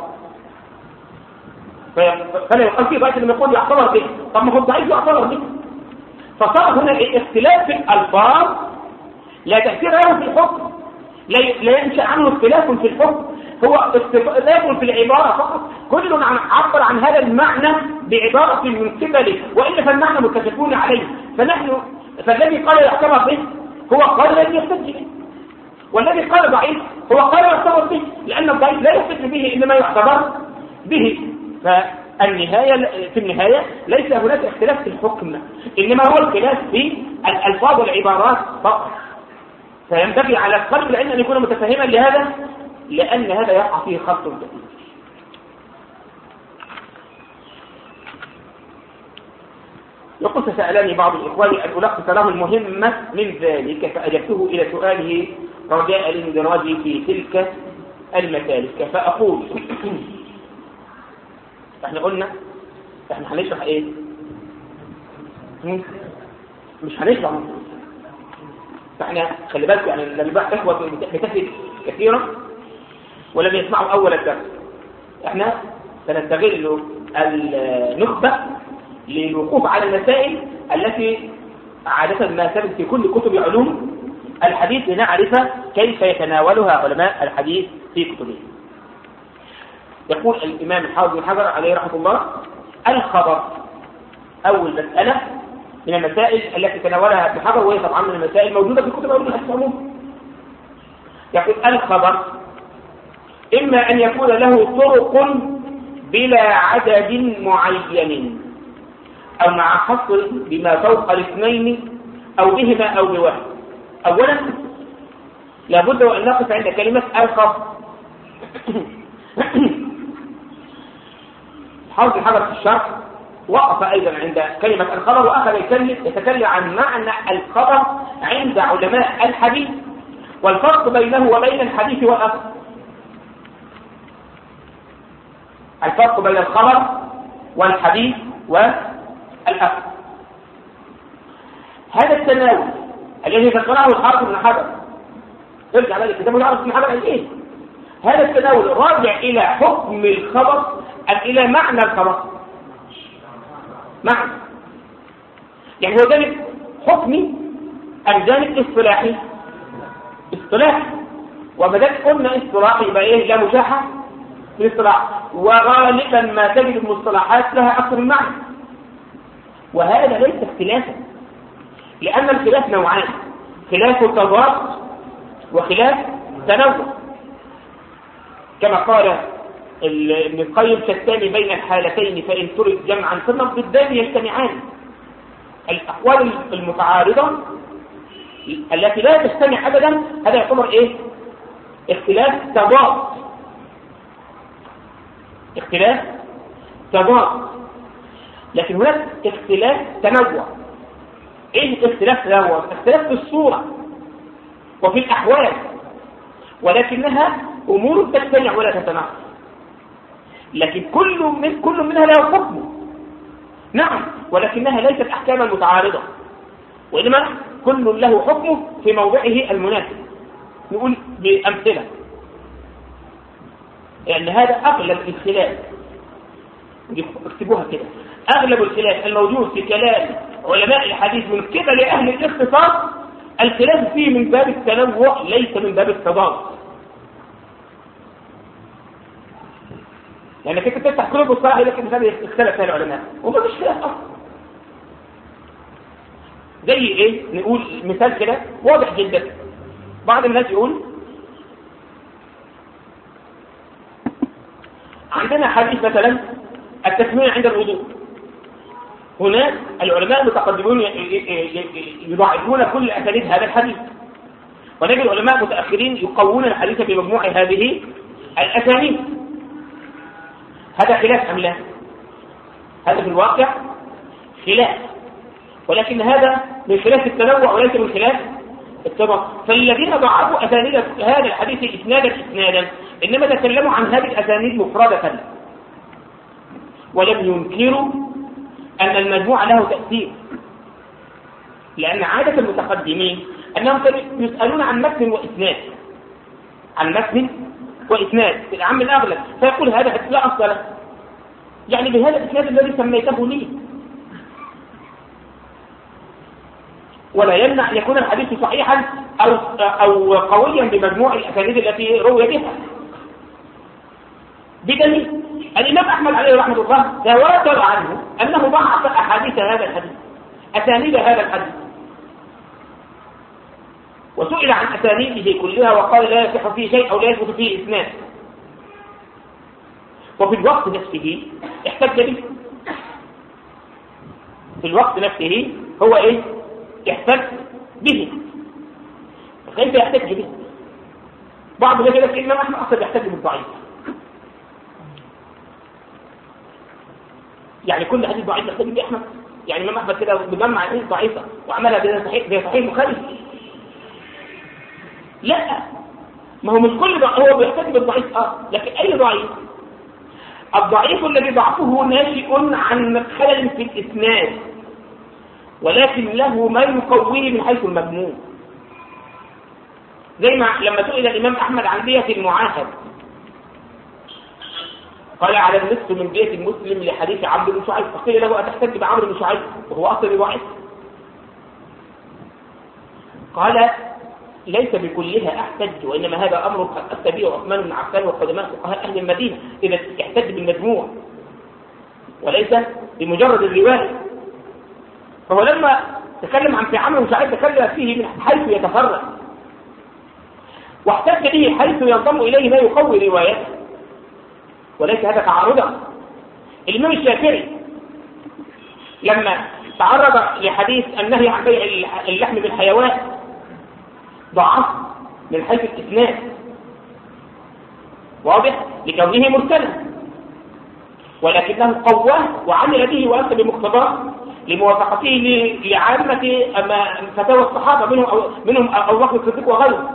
فلا يقال فيه ضعيف لما يقول يعتبر به، طب ما هو ضعيف يعتبر به. فصار هنا اختلاف في الألفاظ لا تأثير له في الحكم، لا ينشأ عنه اختلاف في الحكم، هو اختلاف في العبارة فقط، كل عبر عن هذا المعنى بعبارة من قبله، وإلا فالمعنى متفقون عليه. فنحن فالذي قال يعتبر به هو قال لن يحتج به، والذي قال ضعيف هو قال يعتبر به، لأن الضعيف لا يحتج به إنما يعتبر به. فالنهاية في النهاية ليس هناك اختلاف في الحكم، إنما هو الخلاف في الألفاظ والعبارات فقط. فينبغي على الطالب العلم أن يكون متفهما لهذا، لأن هذا يقع فيه خط كثير. يقول سألني بعض الإخوان أن ألخص له المهمة من ذلك، فأجبته إلى سؤاله رجاء الاندراج في تلك المسالك. فأقول احنا قلنا احنا هنشرح ايه؟ مش هنشرح، فاحنا خلي بالكم يعني لما بقى اخوة بتفرق كثيرا ولم يسمعوا أول الدرس، احنا سنستغل النخبة للوقوف على المسائل التي عادة ما ثبت في كل كتب علوم الحديث لنعرف كيف يتناولها علماء الحديث في كتبهم. يقول الإمام الحافظ بن حجر عليه رحمة الله: الخبر أول مسألة من المسائل التي تناولها ابن حجر، وهي طبعا من المسائل الموجودة في كتب علوم الحديث عموما. يقول: الخبر إما أن يكون له طرق بلا عدد معين، أو مع حصر بما فوق الاثنين، أو بهما أو بواحد. أولا لابد وأن نقف عند كلمة الخبر. حافظ بن حجر في الشرح وقف أيضا عند كلمة الخبر، وأخذ يتكلم عن معنى الخبر عند علماء الحديث والفرق بينه وبين الحديث والأثر. الفرق بين الخبر والحديث والأثر. هذا التناول الذي ذكره الحافظ بن حجر، ارجع بقى الكتاب الحافظ بن حجر ايه؟ هذا التناول راجع إلى حكم الخبر أم إلى معنى الخبر؟ معنى، يعني هو جانب حكمي أم جانب اصطلاحي؟ اصطلاحي، وما دام قلنا اصطلاحي يبقى ايه؟ لا مشاحة في الاصطلاح، وغالبا ما تجد المصطلحات لها أكثر من معنى، وهذا ليس اختلافا، لأن الخلاف نوعان: خلاف تضاد وخلاف تنوع. كما قال ابن القيم: شتان بين الحالتين فإن ترد جمعا فالضدان يجتمعان. الأقوال المتعارضة التي لا تجتمع أبدا هذا يعتبر إيه؟ اختلاف تضاد. اختلاف تضاد. لكن هناك اختلاف تنوع. ايه اختلاف تنوع؟ اختلاف في الصورة وفي الأحوال، ولكنها أمور تجتمع ولا تتناقض، لكن كل من كل منها له حكم. نعم، ولكنها ليست أحكاما متعارضة، وإنما كل له حكمه في موضعه المناسب. نقول بأمثلة، لأن هذا أغلب الخلاف، اكتبوها كده، أغلب الخلاف الموجود في كلام علماء الحديث من قبل أهل الاختصاص الخلاف فيه من باب التنوع ليس من باب التضاد. لأنك أنت تفتح كتب الصلاح لكن هذا اختلف فيها العلماء وما فيش خلاف أصلا. زي إيه؟ نقول مثال كده واضح جدا. بعض الناس يقول عندنا حديث مثلا التسمية عند الوضوء، هناك العلماء المتقدمون يضاعفون كل أساليب هذا الحديث، ونجد العلماء متأخرين يقوون الحديث بمجموع هذه الأسانيد. هذا خلاف أم لا؟ هذا في الواقع خلاف، ولكن هذا من خلاف التنوع وليس من خلاف التضاد. فالذين ضعفوا أسانيد هذا الحديث إسنادا إسنادا إنما تكلموا عن هذه الأسانيد مفردة، ولم ينكروا أن المجموع له تأثير، لأن عادة المتقدمين أنهم يسألون عن متن وإسناد، عن متن وإسناد في العام الأغلب، فيقول هذا لا أصل له، يعني بهذا الإسناد الذي سميته لي، ولا يمنع أن يكون الحديث صحيحا أو أو قويا بمجموع الأسانيد التي روي بها. بدليل الإمام أحمد عليه رحمة الله تواتر عنه أنه ضعف أحاديث هذا الحديث، أسانيد هذا الحديث، وسئل عن أسانيده كلها وقال لا يصح فيه شيء أو لا يثبت فيه إسناد، وفي الوقت نفسه احتج به. في الوقت نفسه هو إيه؟ يحتج به. كيف يحتج به؟ بعض الناس يقول لك الإمام أحمد أصلا يحتج بالضعيف، يعني كل حديث ضعيف يحتج به أحمد، يعني الإمام أحمد كده بجمع حديث ضعيفة وعملها زي صحيح زي صحيح البخاري. لا، ما هو مش كل ضعيف هو بيحتج بالضعيف، اه لكن أي ضعيف؟ الضعيف الذي ضعفه ناشئ عن خلل في الإسناد ولكن له ما يقويه من حيث المضمون. زي ما لما سئل الإمام أحمد عن دية المعاهد قال على النصف من دية المسلم لحديث عبد بن شعيب، فقيل له أتحتج بعمرو بن شعيب وهو أصلا ضعيف؟ قال ليس بكلها أحتج، وإنما هذا أمر قد أفتى به عثمان بن عفان وقدماء فقهاء أهل المدينة، إذا يحتج بالمجموع وليس بمجرد الرواية. فهو لما تكلم عن في عمرو بن شعيب تكلم فيه من حيث يتفرد، واحتج به حيث ينضم إليه ما يقوي روايته، وليس هذا تعارضا. الإمام الشافعي لما تعرض لحديث النهي عن بيع اللحم بالحيوان ضعف من حيث الإسناد، واضح لكونه مرسلا، ولكنه قواه وعمل به وأتى بمقتضاه لموافقته لعامة فتاوى الصحابة منهم أو منهم أبو بكر الصديق وغيره.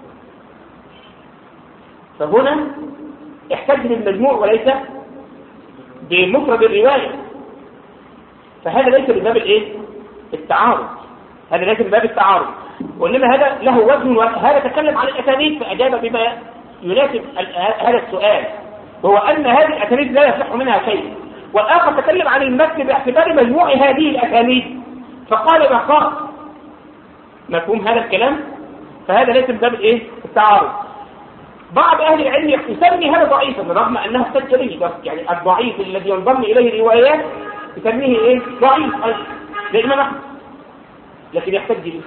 فهنا احتج بالمجموع وليس بمفرد الرواية، فهذا ليس بباب الايه؟ التعارض، هذا ليس بباب التعارض، وإنما هذا له وزن. وهذا تكلم عن الأسانيد فأجاب بما يناسب هذا السؤال، وهو أن هذه الأسانيد لا يصح منها شيء، والآخر تكلم عن المتن باعتبار مجموع هذه الأسانيد فقال بقاء. مفهوم هذا الكلام؟ فهذا ليس بباب الايه؟ التعارض. بعض أهل العلم يسمي هذا ضعيفا رغم أنه احتج به، يعني الضعيف الذي ينضم إليه روايات يسميه إيه؟ ضعيف زي الإمام أحمد، لكن يحتج به،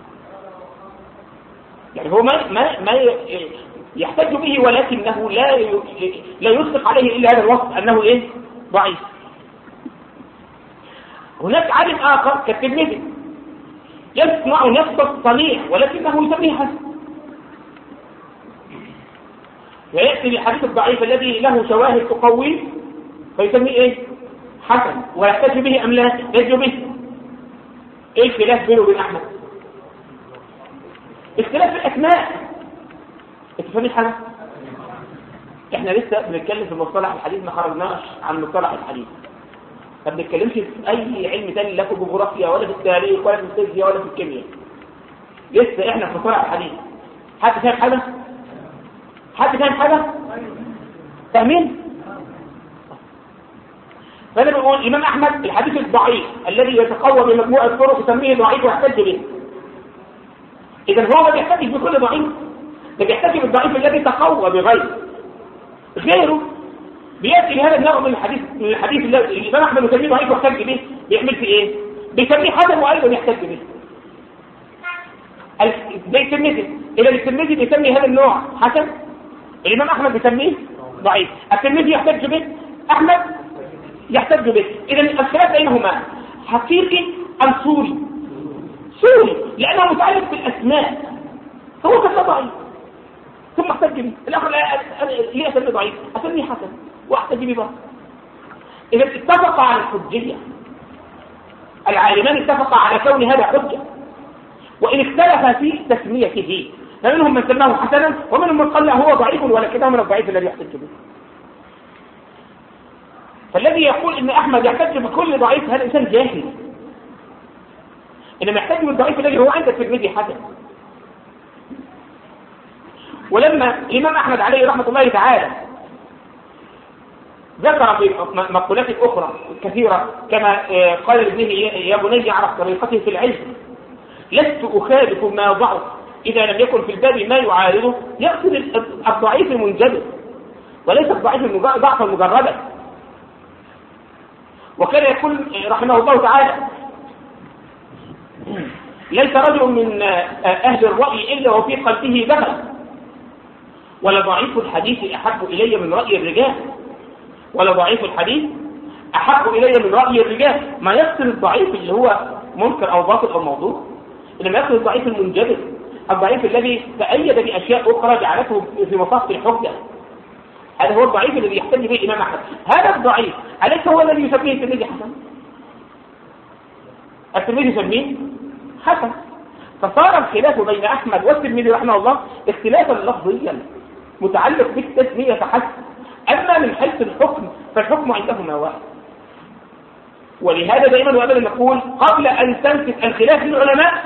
يعني هو ما ما ما يحتج به ولكنه لا لا يطلق عليه إلا هذا الوصف أنه إيه؟ ضعيف. هناك عالم آخر كالترمذي يصنع نفس الصنيع ولكنه يسميه حسن، ويأتي بالحديث الضعيف الذي له شواهد تقويه فيسميه ايه؟ حسن، ويحتج به ام لا يحتج به. ايه الخلاف بينه وبين احمد؟ اختلاف في الاسماء. انت فاهمين حاجه؟ احنا لسه بنتكلم في مصطلح الحديث، ما خرجناش عن مصطلح الحديث، ما بنتكلمش في اي علم ثاني، لا في الجغرافيا ولا في التاريخ ولا في الفيزياء ولا في الكيمياء. لسه احنا في مصطلح الحديث. حد فاهم حاجه؟ حد فاهم حاجه؟ فاهمين؟ فانا بقول الامام احمد الحديث الضعيف الذي يتقوى بمجموعه الطرق يسميه ضعيف ويحتج به. اذا هو ما بيحتج بكل ضعيف، ده بيحتج بالضعيف الذي تقوى بغيره. غيره بياتي بهذا النوع من الحديث من الحديث الذي الامام احمد يسميه ضعيف ويحتج به، بيعمل في ايه؟ بيسميه حسن وايضا يحتج به. زي الترمذي، اذا الترمذي بيسمي هذا النوع حسن، الامام احمد بيسميه ضعيف. الترمذي يحتج به، احمد يحتج به. اذا الخلاف بينهما حقيقي ام صوري؟ صوري، لانه متعلق بالاسماء، هو كان ضعيف ثم احتج به، الاخر ليه اسميه ضعيف؟ اسميه حسن واحتج به برضه. اذا اتفق على الحجيه، العالمان اتفقا على كون هذا حجه، وان اختلف في تسميته، فمنهم من سماه حسنا ومنهم من قال هو ضعيف ولكنه من الضعيف الذي يحتج به. فالذي يقول ان احمد يحتج بكل ضعيف هذا انسان جاهل، انما يحتج بالضعيف الذي هو عند الترمذي حسن. ولما الامام احمد عليه رحمه الله تعالى ذكر في مقولات اخرى كثيره كما قال لابنه يا بني اعرف طريقته في العلم، لست اخالف ما ضعف إذا لم يكن في الباب ما يعارضه، يقصد الضعيف المنجبر وليس الضعيف ضعفا مجردا. وكان يقول رحمه الله تعالى ليس رجل من أهل الرأي إلا وفي قلبه دخل. ولا ضعيف الحديث أحب إلي من رأي الرجال، ولا ضعيف الحديث أحب إلي من رأي الرجال. ما يقصد الضعيف اللي هو منكر أو باطل أو موضوع، إنما يقصد الضعيف المنجبر، الضعيف الذي تأيد بأشياء أخرى جعلته في مصاف الحجة. هذا هو الضعيف الذي يحتج به الإمام أحمد. هذا الضعيف أليس هو الذي يسميه الترمذي حسن؟ الترمذي يسميه حسن. فصار الخلاف بين أحمد والترمذي رحمه الله اختلافا لفظيا متعلق بالتسمية فحسب. أما من حيث الحكم فالحكم عندهما واحد. ولهذا دائما وأبدا نقول قبل أن تنسف الخلاف للعلماء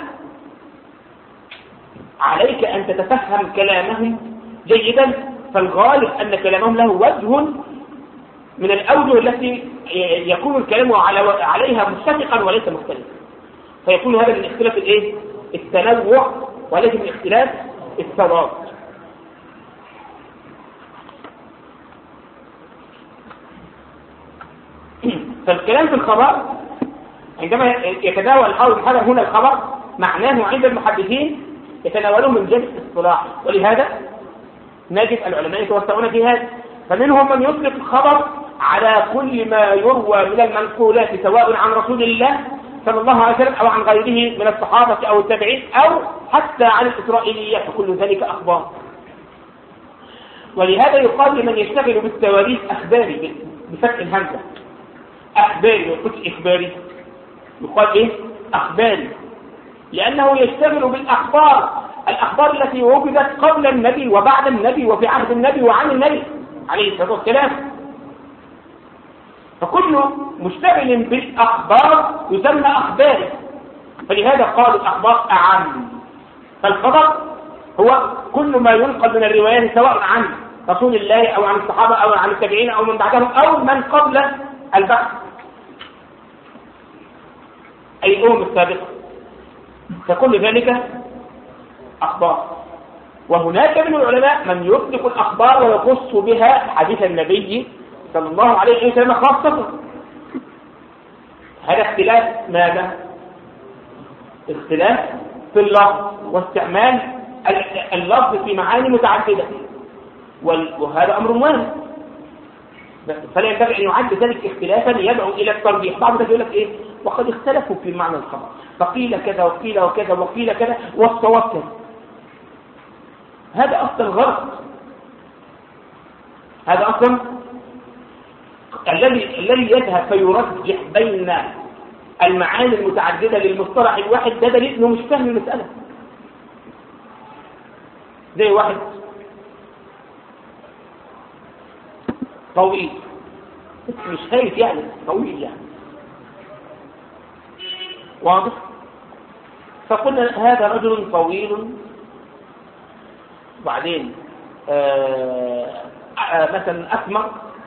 عليك أن تتفهم كلامهم جيدا، فالغالب أن كلامهم له وجه من الأوجه التي يكون الكلام عليها متفقا وليس مختلفا، فيكون هذا من اختلاف الايه؟ التنوع وليس من اختلاف التضاد. فالكلام في الخبر عندما يتداول الحافظ بن حجر هنا الخبر معناه عند المحدثين يتناوله من جهة الاصطلاح، ولهذا نجد العلماء يتوسعون في هذا. فمنهم من يطلق الخبر على كل ما يروى من المنقولات سواء عن رسول الله صلى الله عليه وسلم أو عن غيره من الصحابة أو التابعين أو حتى عن الإسرائيليات، وكل ذلك أخبار. ولهذا يقال لمن يشتغل بالتواريخ أخباري بفتح الهمزة، أخباري وقلت إخباري، يقال إيه؟ أخباري، لأنه يشتغل بالأخبار، الأخبار التي وجدت قبل النبي وبعد النبي وفي عهد النبي وعن النبي عليه الصلاة والسلام. فكل مشتغل بالأخبار يسمى أخباري، فلهذا قال الأخبار أعم. فالخبر هو كل ما ينقل من الروايات سواء عن رسول الله أو عن الصحابة أو عن التابعين أو من بعدهم أو من قبل البحث أي الأمم السابقة، فكل ذلك أخبار. وهناك من العلماء من يطلق الأخبار ويخص بها حديث النبي صلى الله عليه وسلم خاصة. هذا اختلاف ماذا؟ اختلاف في اللفظ واستعمال اللفظ في معاني متعددة، وهذا أمر مهم، فلا ينبغي أن يعد ذلك اختلافا يدعو إلى الترجيح. بعض الناس يقول لك إيه؟ وقد اختلفوا في معنى الخبر، فقيل كذا وقيل وكذا وقيل كذا والصواب كذا. هذا أصلا غلط. هذا أصلا الذي الذي يذهب فيرجح بين المعاني المتعددة للمصطلح الواحد ده دليل إنه مش فاهم المسألة. زي واحد طويل مش خايف يعني طويل يعني واضح، فقلنا هذا رجل طويل وبعدين آه آه مثلا أسمر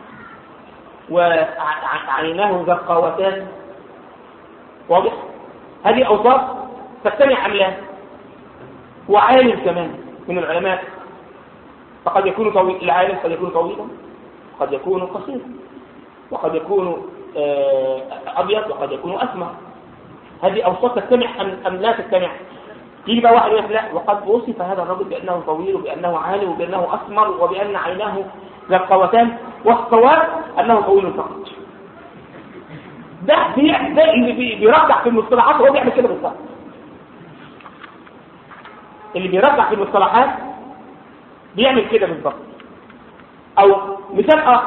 وعيناه زرقاوتان، واضح؟ هذه أوصاف تجتمع أم لا؟ وعالم كمان من العلماء، فقد يكون طويل، العالم قد يكون طويلا قد يكون قصيرا وقد يكون آه أبيض وقد يكون أسمر. هذه أوصاف تجتمع أم لا تجتمع؟ يجي بقى واحد يقول لا، وقد وصف هذا الرجل بأنه طويل وبأنه عالم وبأنه أسمر وبأن عيناه زرقاوتان، والصواب أنه طويل فقط. ده ده اللي بيرجح في المصطلحات، وهو بيعمل كده بالظبط. اللي بيرجح في المصطلحات بيعمل كده بالظبط. أو مثال آخر،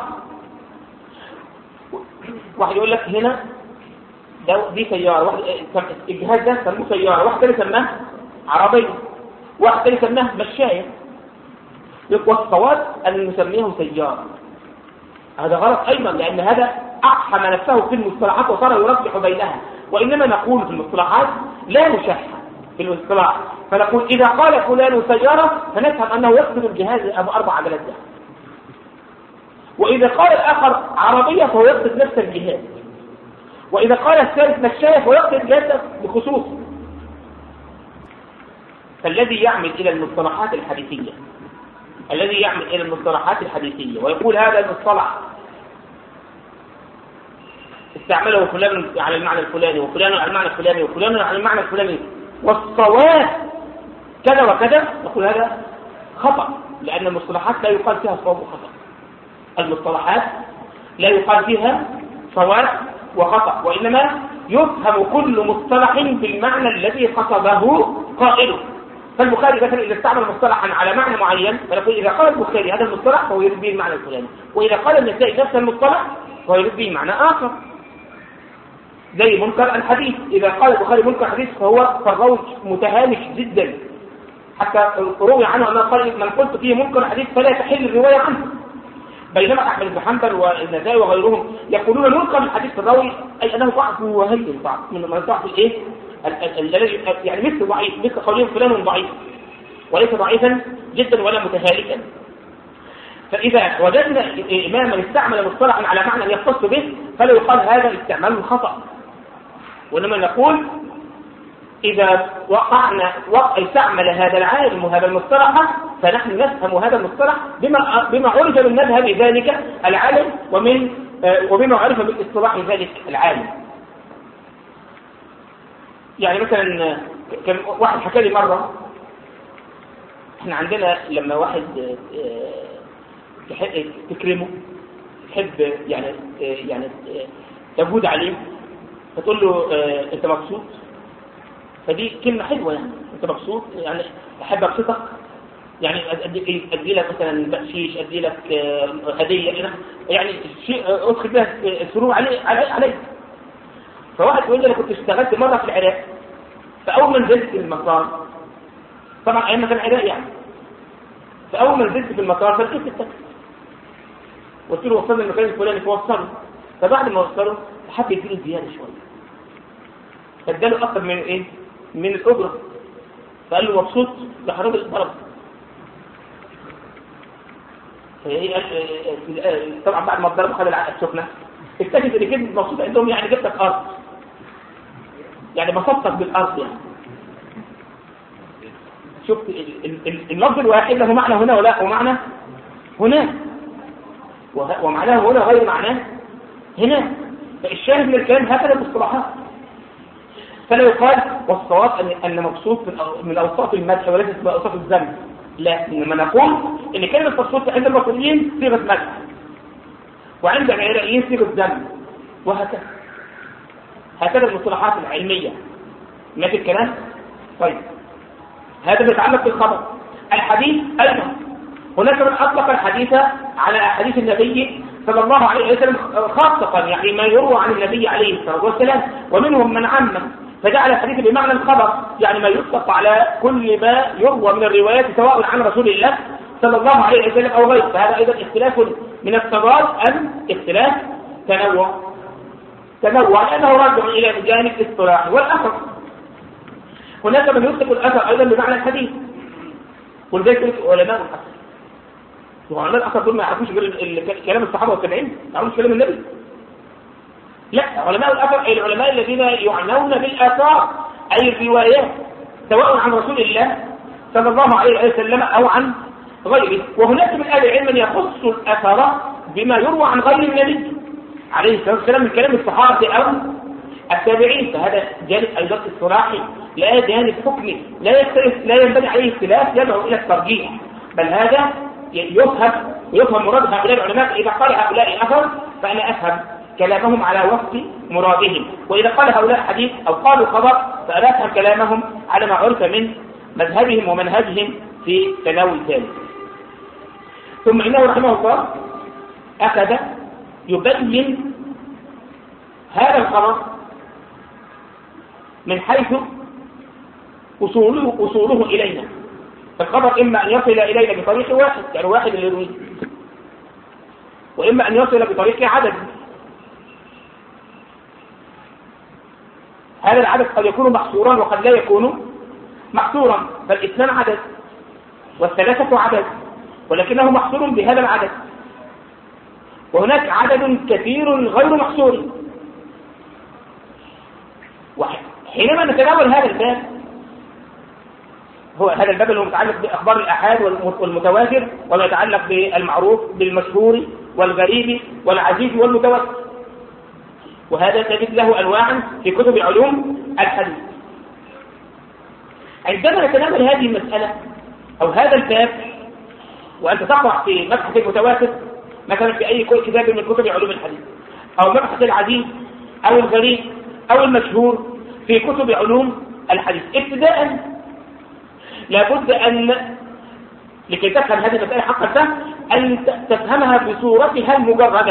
واحد يقول لك هنا ده دي سيارة، واحد الجهاز ده سموه سيارة، واحد تاني سماه عربية، واحد تاني سماه مشاية. يبقى الصواب أن نسميه سيارة. هذا غلط أيضا، لأن هذا أقحم نفسه في المصطلحات وصار يرجح بينها. وإنما نقول في المصطلحات لا نشح في الاصطلاح، فنقول إذا قال فلان سيارة فنفهم أنه يقصد الجهاز أبو أربع عجلات ده، وإذا قال الآخر عربية فهو يقصد نفس الجهاز، وإذا قال الثالث مشاية فهو يقصد الجهاز بخصوص. فالذي يعمل إلى المصطلحات الحديثية الذي يعمل إلى المصطلحات الحديثية ويقول هذا المصطلح استعمله فلان على المعنى الفلاني وفلان على المعنى الفلاني وفلان على المعنى الفلاني والصواب كذا وكذا، نقول هذا خطأ، لأن المصطلحات لا يقال فيها صواب وخطأ. المصطلحات لا يقال فيها صواب وخطأ، وإنما يفهم كل مصطلح بالمعنى الذي قصده قائله. فالبخاري مثلا إذا استعمل مصطلحا على معنى معين فنقول إذا قال البخاري هذا المصطلح فهو يريد به المعنى الفلاني، وإذا قال النسائي نفس المصطلح فهو يريد به معنى آخر. زي منكر الحديث، إذا قال البخاري منكر الحديث فهو فالروج متهامش جدا، حتى روي عنه أنه قال من قلت فيه منكر الحديث فلا تحل الرواية عنه. بينما أحمد بن حنبل والنسائي وغيرهم يقولون منكر الحديث في الراوي أي أنه ضعف وهين ضعف من ضعف الإيه؟ الذي يعني مثل ضعيف، مثل قولهم فلان ضعيف، وليس ضعيفا جدا ولا متهالكا. فإذا وجدنا إماما استعمل مصطلحا على معنى يختص به فلا يقال هذا استعمال خطأ، وإنما نقول إذا وقعنا وقع استعمل هذا العالم وهذا المصطلح فنحن نفهم هذا المصطلح بما بما عرف من مذهب ذلك العالم ومن وبما عرف من اصطلاح ذلك العالم. يعني مثلا كان واحد حكى لي مرة، احنا عندنا لما واحد تحب تكرمه، تحب يعني يعني تجود عليه، فتقول له انت مبسوط، فدي كلمة حلوة يعني، انت مبسوط يعني احب ابسطك، يعني ادي ادي لك مثلا بقشيش، ادي لك هدية، يعني شيء ادخل بها السرور عليه عليك. فواحد يقول لي انا كنت اشتغلت مرة في العراق، فاول ما نزلت في المطار، طبعا ايام ما كان العراق يعني، فاول ما نزلت في المطار فركبت التاكسي، قلت له وصلنا المكان الفلاني فوصله، فبعد ما وصله حب يديله زياده شويه، فاداله اكثر من ايه؟ من الاجره، فقال له مبسوط ده حرام الضرب. طبعا بعد ما الضرب خد العقد سخنه اكتشف ان كلمه مبسوط عندهم يعني جبتك ارض، يعني بسطتك بالارض يعني. شوف اللفظ الواحد له معنى هنا ولا ومعنى هنا، ومعناه هنا غير معناه هنا. فالشاهد من الكلام هكذا المصطلحات. فلا يقال والصواب ان ان مبسوط من اوصاف المدح وليست من اوصاف الذم، لا، انما نقول ان كلمه مبسوط عند المصريين صيغه مدح، وعند العراقيين صيغه ذم، وهكذا. هكذا المصطلحات العلميه. ما في الكلام؟ طيب هذا يتعلق بالخبر. الحديث ايضا هناك من اطلق الحديث على احاديث النبي صلى الله عليه وسلم خاصه، يعني ما يروى عن النبي عليه الصلاه والسلام، ومنهم من عمم فجعل الحديث بمعنى الخبر، يعني ما يطلق على كل ما يروى من الروايات سواء عن رسول الله صلى الله عليه وسلم او غيره. فهذا ايضا اختلاف من التضاد ام اختلاف تنوع تنوع لانه راجع الى جانب الاصطلاح والاثر. هناك من يطلق الاثر ايضا بمعنى الحديث، ولذلك علماء الاثر وعلماء الاثر دول ما يعرفوش غير كلام الصحابه والتابعين، ما يعرفوش كلام النبي. لا، علماء الاثر اي العلماء الذين يعنون بالاثار اي الروايات سواء عن رسول الله صلى الله عليه وسلم او عن غيره. وهناك من اهل العلم من يخص الاثر بما يروى عن غير النبي عليه الصلاه والسلام من كلام الصحابه او التابعين. فهذا جانب ايضا اصطلاحي لا جانب حكمي، لا يختلف، لا ينبني عليه اختلاف يدعو الى الترجيح، بل هذا يفهم ويفهم مراد هؤلاء العلماء. اذا قال هؤلاء اثر فانا افهم كلامهم على وفق مرادهم، واذا قال هؤلاء حديث او قالوا خبر فانا افهم كلامهم على ما عرف من مذهبهم ومنهجهم في تناول ذلك. ثم انه رحمه الله اخذ يبين هذا الخبر من حيث أصوله, أصوله إلينا. فالخبر إما أن يصل إلينا بطريق واحد، يعني واحد اللي يرويه، وإما أن يصل بطريق عدد. هذا العدد قد يكون محصورا وقد لا يكون محصورا، فالاثنان عدد والثلاثة عدد، ولكنه محصور بهذا العدد. وهناك عدد كثير غير محصور. حينما نتناول هذا الباب، هو هذا الباب اللي متعلق بأخبار الآحاد والمتواتر، وما يتعلق بالمعروف بالمشهور والغريب والعزيز والمتواتر، وهذا تجد له أنواعا في كتب علوم الحديث. عندما نتناول هذه المسألة أو هذا الباب، وأنت تقرأ في مبحث المتواتر مثلا في أي كتاب من كتب علوم الحديث، أو مبحث العديد أو الغريب أو المشهور في كتب علوم الحديث، ابتداء لابد أن لكي تفهم هذه المسألة حق الفهم أن تفهمها بصورتها المجردة.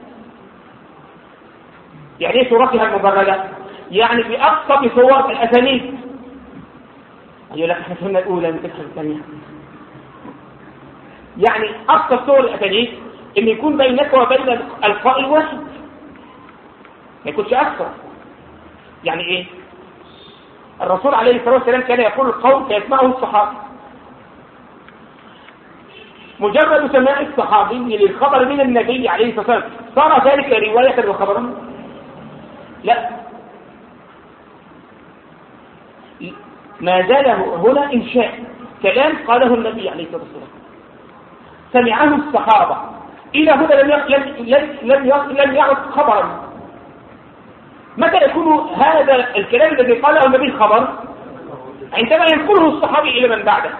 يعني ايه صورتها المجردة؟ يعني بأبسط صور الأسانيد. يقول لك احنا فهمنا الأولى نفهم الثانية. يعني أبسط صور الأسانيد إن يكون بينك وبين القائل واحد، ما يكونش أكثر. يعني إيه؟ الرسول عليه الصلاة والسلام كان يقول القول فيسمعه الصحابي. مجرد سماع الصحابي للخبر من النبي عليه الصلاة والسلام صار ذلك رواية وخبرا؟ لا، ما زال هنا إنشاء كلام قاله النبي عليه الصلاة والسلام سمعه الصحابة، إلى هنا لم لم لم لم يعد خبرا. متى يكون هذا الكلام الذي قاله النبي خبر؟ عندما ينقله الصحابي إلى من بعده.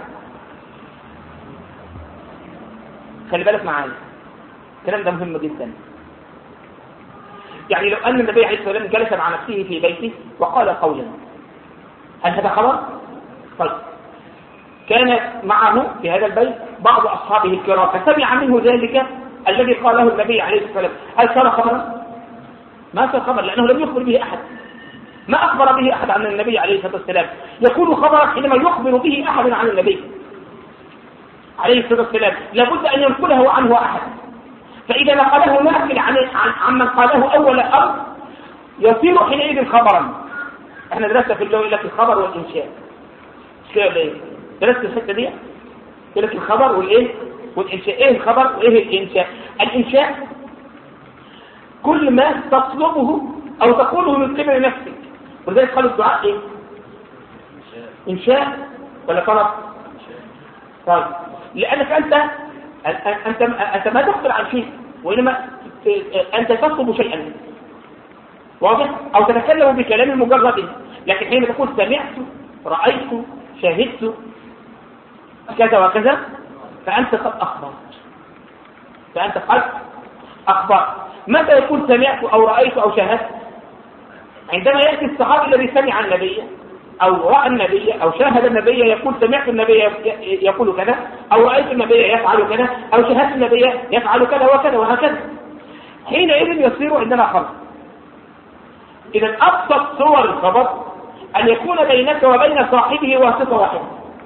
خلي بالك معايا، الكلام ده مهم جدا. يعني لو أن النبي عليه الصلاة والسلام جلس مع نفسه في بيته وقال قولا، هل هذا خبر؟ طيب، كان معه في هذا البيت بعض أصحابه الكرام فسمع منه ذلك الذي قاله النبي عليه الصلاة والسلام، هل صار خبرا؟ ما صار خبر، لأنه لم يخبر به أحد، ما أخبر به أحد عن النبي عليه الصلاة والسلام. يكون خبرا حينما يخبر به أحد عن النبي عليه الصلاة والسلام، لابد أن ينقله عنه أحد. فإذا نقله ناقل عن عن من قاله أول أمر يصير حينئذ خبرا. احنا درسنا في اللغة لك الخبر والإنشاء، مش كده ولا ايه؟ درست الحتة دي؟ لك الخبر والإيه؟ والإنشاء. إيه الخبر وإيه الإنشاء؟ الإنشاء كل ما تطلبه أو تقوله من قبل نفسك، ولذلك قالوا الدعاء إيه؟ إنشاء ولا طلب؟ طيب، لأنك أنت أنت أنت ما تخبر عن شيء، وإنما أنت تطلب شيئا، واضح؟ أو تتكلم بكلام مجرد، لكن حين تقول سمعت، رأيت، شاهدت كذا وكذا، فأنت قد أخبرت، فأنت قد أخبرت. متى يقول سمعت أو رأيت أو شاهدت؟ عندما يأتي الصحابي الذي سمع النبي أو رأى النبي أو شاهد النبي يقول سمعت النبي يقول كذا، أو رأيت النبي يفعل كذا، أو شاهدت النبي يفعل كذا وكذا وهكذا، حينئذ يصير عندنا خبر. إذا أبسط صور الخبر أن يكون بينك وبين صاحبه واسطة واحدة.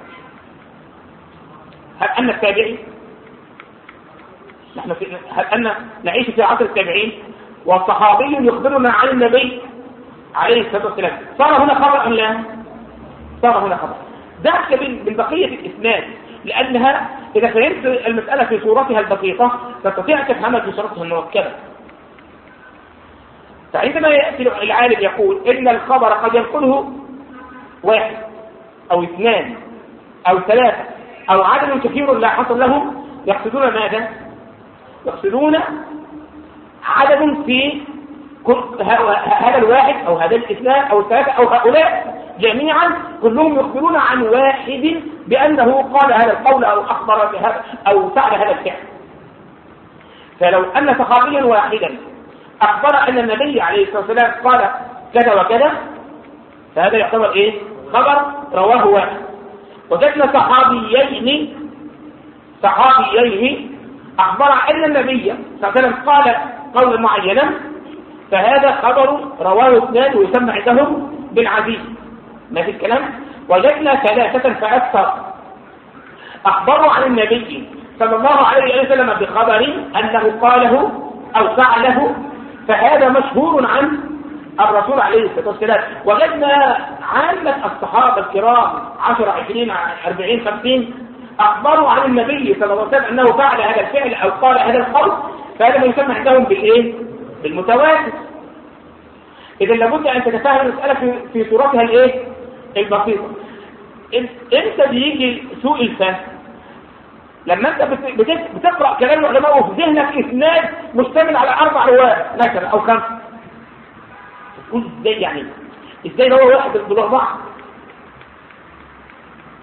هل أن التابعي نحن في هل أن نعيش في عصر التابعين والصحابي يخبرنا عن النبي عليه الصلاة والسلام، صار هنا خبر أم لا؟ صار هنا خبر. ذاك من بقية الإسناد، لأنها إذا فهمت المسألة في صورتها البسيطة تستطيع تفهمها في صورتها المركبة. فعندما يأتي العالم يقول إن الخبر قد ينقله واحد أو اثنان أو ثلاثة أو عدد كثير لا حصر لهم، يقصدون ماذا؟ يقصدون عدد في هذا الواحد أو هذا الاثنان أو الثلاثة أو هؤلاء جميعا كلهم يخبرون عن واحد بأنه قال هذا القول أو أخبر بهذا أو فعل هذا الفعل. فلو أن صحابيا واحدا أخبر أن النبي عليه الصلاة والسلام قال كذا وكذا، فهذا يعتبر إيه؟ خبر رواه واحد. وجدنا صحابيين صحابيين أخبر أن النبي صلى الله عليه وسلم قال قولا معينا، فهذا خبر رواه اثنان ويسمى عندهم بالعزيز. ما في الكلام. وجدنا ثلاثة فأكثر أخبروا عن النبي صلى الله عليه وسلم بخبر أنه قاله أو فعله، فهذا مشهور عن الرسول عليه الصلاة والسلام. وجدنا عامة الصحابة الكرام عشر عشرين أربعين خمسين أخبروا عن النبي صلى الله عليه وسلم أنه فعل هذا الفعل أو قال هذا القول، فهذا ما يسمى عندهم بالإيه؟ بالمتواتر. إذا لابد أن تتفهم المسألة في, في صورتها الإيه؟ البسيطة. إمتى بيجي سوء الفهم؟ لما أنت بتقرأ كلام العلماء وفي ذهنك إسناد مشتمل على أربع روايات مثلا أو خمسة، تقول إزاي يعني؟ إزاي هو واحد بالأربعة؟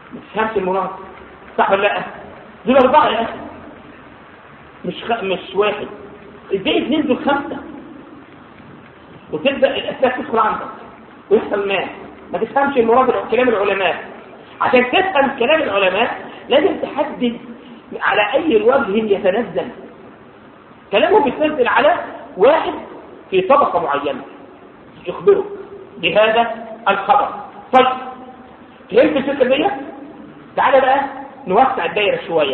ما تفهمش المراد، صح ولا لا؟ دول أربعة يا أخي، مش خ... مش واحد. ازاي اثنين دول خمسة؟ وتبدأ الأسئلة تدخل عندك ويحصل ما ما تفهمش المراد كلام العلماء. عشان تفهم كلام العلماء لازم تحدد على أي وجه يتنزل كلامه. بيتنزل على واحد في طبقة معينة يخبره بهذا الخبر. طيب فهمت الفكرة دي؟ تعالى بقى نوسع الدائرة شوية.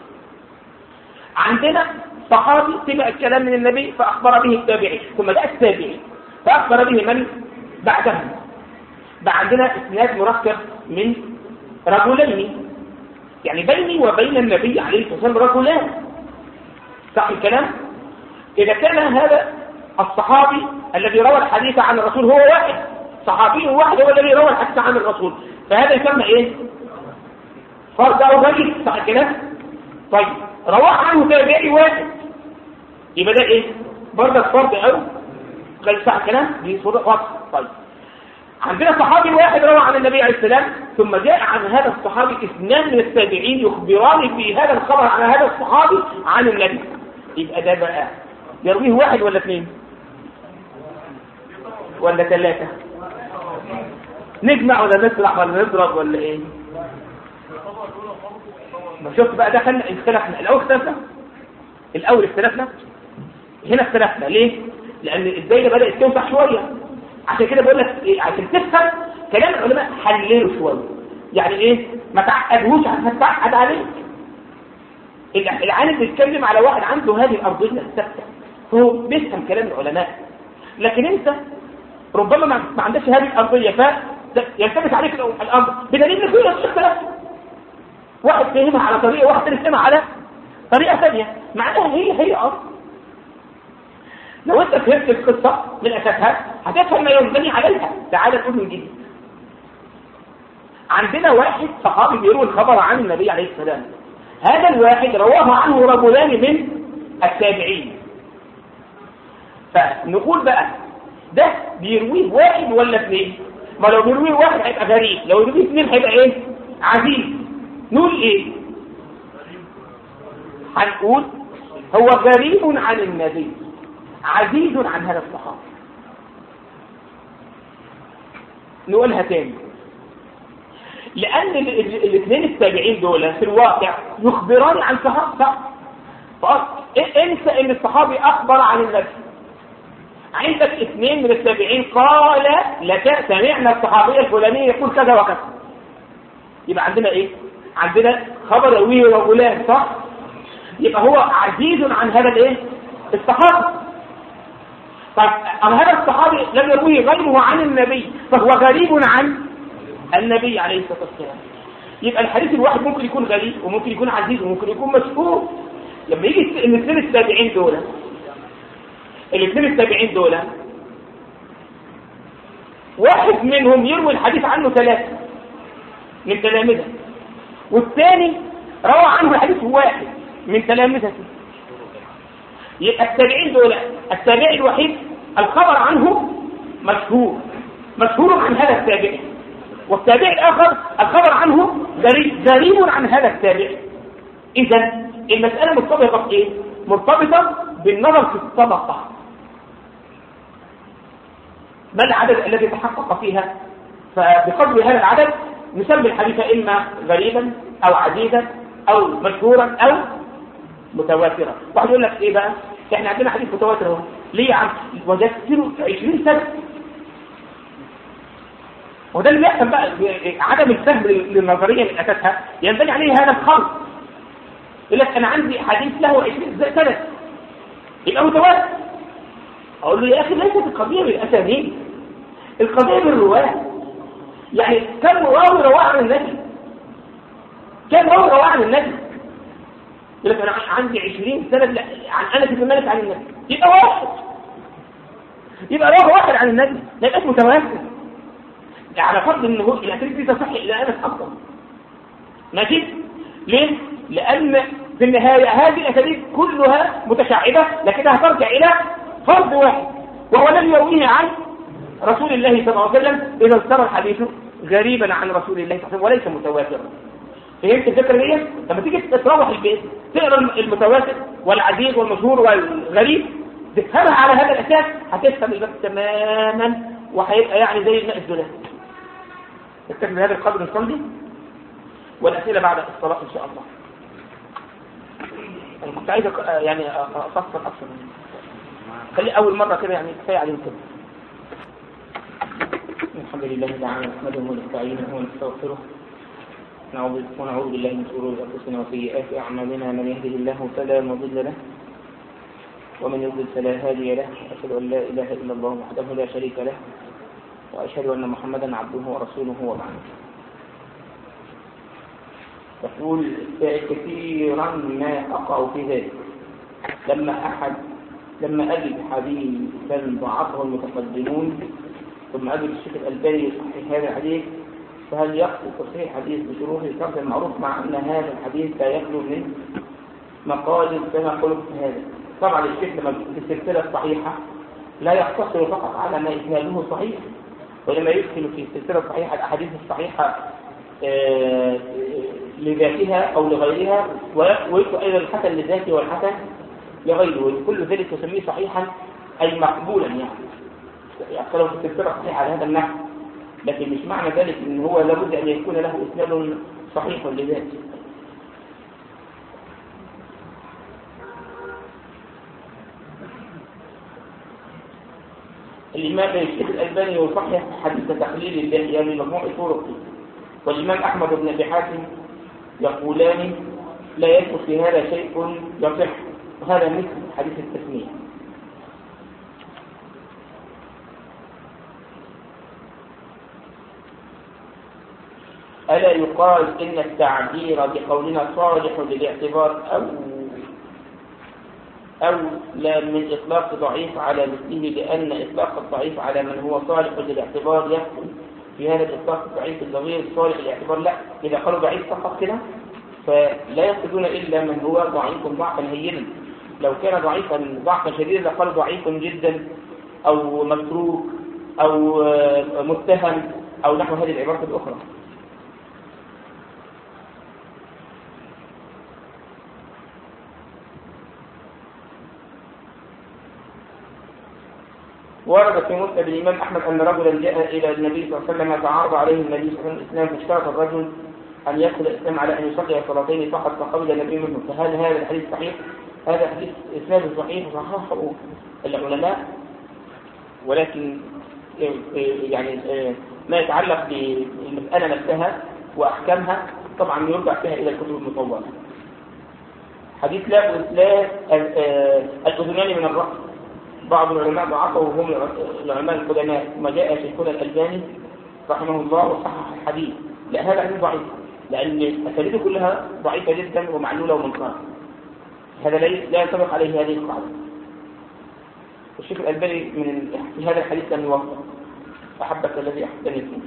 عندنا صحابي سمع الكلام من النبي فأخبر به التابعي، ثم جاء التابعي فأخبر به من بعدهم. بقى عندنا اسناد مركب من رجلين، يعني بيني وبين النبي عليه الصلاة والسلام رجلان، صح الكلام؟ إذا كان هذا الصحابي الذي روى الحديث عن الرسول هو واحد، صحابي واحد هو الذي روى الحديث عن الرسول، فهذا يسمى ايه؟ فرد أو غريب، صح الكلام؟ طيب رواه عنه تابعي واحد، يبقى ده ايه؟ برضه فرد أو غريب، صح الكلام؟ دي صورة واضحة. طيب عندنا صحابي واحد روى عن النبي عليه السلام، ثم جاء عن هذا الصحابي اثنان من التابعين يخبران في هذا الخبر عن هذا الصحابي عن النبي، يبقى ده بقى يرويه واحد ولا اثنين ولا ثلاثة؟ نجمع ولا نطلع ولا نضرب ولا ايه؟ ما شفت بقى ده خلنا اختلفنا. الاول اختلفنا الاول اختلفنا هنا اختلفنا ليه؟ لان الدايره بدات توسع شويه. عشان كده بقول لك إيه؟ عشان تفهم كلام العلماء حلله شويه، يعني ايه؟ ما تعقدهوش عشان هتعقد عليك. العالم بيتكلم على واحد عنده هذه الارضيه الثابته، هو بيفهم كلام العلماء، لكن انت ربما ما عندكش هذه الارضيه فيلتبس عليك الامر بدليل ان كل اختلاف، واحد فهمها على طريقه واحد ثاني فهمها على طريقه ثانيه، معناها هي هي اصلا. لو انت فهمت القصه من اساسها هتفهم ما ينبني عليها. تعال نقول من جديد. عندنا واحد صحابي بيروي الخبر عن النبي عليه السلام، هذا الواحد رواه عنه رجلان من التابعين، فنقول بقى ده بيرويه واحد ولا اثنين؟ ما لو بيرويه واحد هيبقى غريب، لو بيرويه اثنين هيبقى ايه؟ عزيز. نقول ايه؟ هنقول هو غريب عن النبي عزيز عن هذا الصحابي. نقولها تاني، لأن الاثنين التابعين دول في الواقع يخبران عن صحابة. انسى ان الصحابي اخبر عن النبي. عندك اثنين من التابعين قال لك سمعنا الصحابي الفلاني يقول كذا وكذا، يبقى عندنا ايه؟ عندنا خبر يرويه رجلان، صح؟ يبقى هو عزيز عن هذا الايه؟ الصحابي. طيب اما هذا الصحابي لم يرويه غيره عن النبي فهو غريب عن النبي عليه الصلاه والسلام. يبقى الحديث الواحد ممكن يكون غريب وممكن يكون عزيز وممكن يكون مشهور. لما يجي الاثنين التابعين دول الاثنين التابعين دول واحد منهم يروي الحديث عنه ثلاثة من تلامذته، والثاني روى عنه الحديث واحد من تلامذته، يبقى التابعين دول التابعي الوحيد الخبر عنه مشهور مشهور عن هذا التابعي، والتابعي الآخر الخبر عنه غريب غريب عن هذا التابعي. إذا المسألة مرتبطة بإيه؟ مرتبطة بالنظر في الطبقة. ما العدد الذي تحقق فيها؟ فبقدر هذا العدد نسمي الحديث إما غريبا أو عزيزا أو مشهورا أو متواترا. واحد يقول لك إيه بقى؟ إحنا عندنا حديث متواتر اهو، ليه يا عم؟ وجدته عشرين سنة. وده اللي بيحصل بقى، عدم الفهم للنظرية من أساسها ينبني عليه هذا الخلط. يقول لك أنا عندي حديث له عشرين سنة يبقى متواتر. أقول له يا أخي ليست القضية بالأسانيد، القضية بالرواة. يعني كم راوي رواه عن النبي؟ كم راوي رواه عن النبي؟ يقول لك أنا عندي عشرين سنة عن أنس بن مالك عن النبي، يبقى واحد يبقى رواه واحد عن النبي، ما يبقاش متواتر. على فرض ان هو الاسانيد دي تصح الى انس اصلا، ماشي؟ ليه؟ لان في النهايه هذه الاسانيد كلها متشعبه لكنها ترجع الى فرد واحد وهو لم يرويه عن رسول الله صلى الله عليه وسلم. اذا صار الحديث غريبا عن رسول الله صلى الله عليه وسلم وليس متواترا. فهمت الفكره دي؟ لما تيجي تروح البيت تقرا المتواتر والعزيز والمشهور والغريب تفهمها على هذا الاساس، هتفهم الباب تماما وهيبقى يعني زي الماء الزلال. نكتفي بهذا القدر نصلي والاسئله بعد الصلاه ان شاء الله. انا كنت عايز يعني افصل اكثر، خلي اول مره كده يعني كفايه عليهم كده. الحمد لله تعالى نحمده ونستعينه ونستغفره ونعوذ بالله من شرور انفسنا وسيئات اعمالنا، من يهده الله فلا مضل له ومن يضلل فلا هادي له، أشهد أن لا إله إلا الله وحده لا شريك له وأشهد أن محمدا عبده ورسوله وبعد. تقول كثيرا ما أقع في ذلك لما أحد لما أجد حديثا ضعفه المتقدمون ثم أجد الشيخ الألباني يصحح هذا الحديث، فهل يقصد تصحيح حديث بشروط الكرد المعروف مع أن هذا الحديث لا يخلو من مقال كما قلت هذا؟ طبعا الشيخ لما في السلسلة الصحيحة لا يقتصر فقط على ما إسناده صحيح، ولما يدخل في السلسلة الصحيحة الأحاديث الصحيحة لذاتها أو لغيرها، ويدخل أيضا الحسن لذاته والحسن لغيره، كل ذلك يسميه صحيحا أي مقبولا، يعني يقصر في السلسلة الصحيحة على هذا النحو، لكن مش معنى ذلك أن هو لابد أن يكون له إسناد صحيح لذاته. الإمام الشيخ الألباني يصحح حديث تقليل اللحية من مجموع طرقه، والإمام أحمد بن أبي حاتم يقولان لا يثبت في هذا شيء يصح، وهذا مثل حديث التسمية. ألا يقال إن التعبير بقولنا صالح للاعتبار أو أو لا من إطلاق ضعيف على مثله، لأن إطلاق الضعيف على من هو صالح للاعتبار يدخل في هذا الإطلاق الضعيف الصغير صالح للاعتبار؟ لا، إذا قالوا ضعيف فقط كده فلا يقصدون إلا من هو ضعيف ضعفا هينا. لو كان ضعيفا ضعفا شديدا لقالوا ضعيف جدا أو متروك أو متهم أو نحو هذه العبارات الأخرى. ورد في مسند الإمام أحمد أن رجلا جاء إلى النبي صلى الله عليه وسلم فعرض عليه النبي صلى الله عليه وسلم الإسلام، فاشترط الرجل أن يدخل الإسلام على أن يصلي صلاتين فقط، فقبل النبي منه. فهل هذا الحديث صحيح؟ هذا حديث إسناد صحيح وصححه العلماء، ولكن يعني ما يتعلق بالمسألة نفسها وأحكامها طبعا يرجع فيها إلى الكتب المطولة. حديث لا لا الأذنان من الرأس، بعض العلماء ضعفه وهم العلماء القدماء، ما جاء شيخنا الألباني رحمه الله وصحح الحديث. لا، هذا حديث ضعيف لأن أساليبه كلها ضعيفة جدا ومعلولة ومنكرة، هذا لا ينطبق عليه هذه القاعدة. الشيخ الألباني من في هذا الحديث لم يوفق، أحبك الذي أحبني فيه.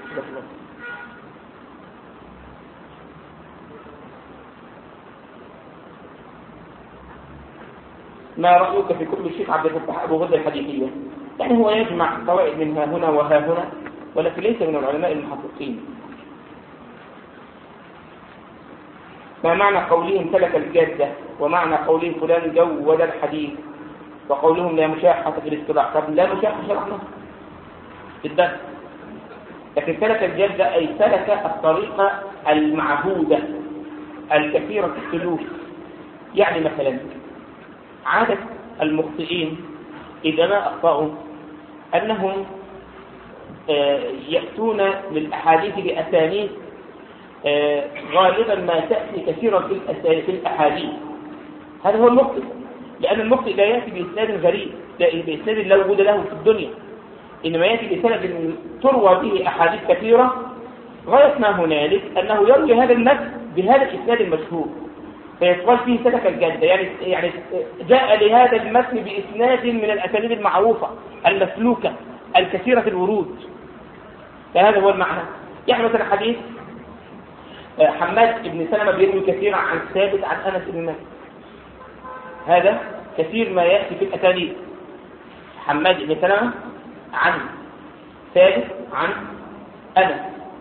ما رأيك في كتب الشيخ عبد الفتاح أبو غدة الحديثية؟ يعني هو يجمع فوائد منها هنا وها هنا، ولكن ليس من العلماء المحققين. ما معنى قولهم سلك الجادة، ومعنى قولهم فلان جود الحديث، وقولهم لا مشاحة في الاصطلاح؟ طب لا مشاحة شرحنا في الدرس، لكن سلك الجادة أي سلك الطريقة المعهودة الكثيرة في السلوك. يعني مثلا عادة المخطئين إذا ما أخطأوا أنهم يأتون للأحاديث بأسانيد غالبا ما تأتي كثيرا في الأحاديث. هذا هو المخطئ، لأن المخطئ لا يأتي بإسناد غريب، بإسناد لا وجود له في الدنيا، إنما يأتي بسند تروى به أحاديث كثيرة، غاية ما هنالك أنه يروي هذا المتن بهذا الإسناد المشهور، فيقال فيه سلك الجادة، يعني يعني جاء لهذا المتن بإسناد من الأسانيد المعروفة المسلوكة الكثيرة الورود. فهذا هو المعنى. يعني مثلا حديث حماد بن سلمة بيروي كثيرا عن ثابت عن أنس بن مالك، هذا كثير ما يأتي في الأسانيد. حماد بن سلمة عن ثابت عن أنس،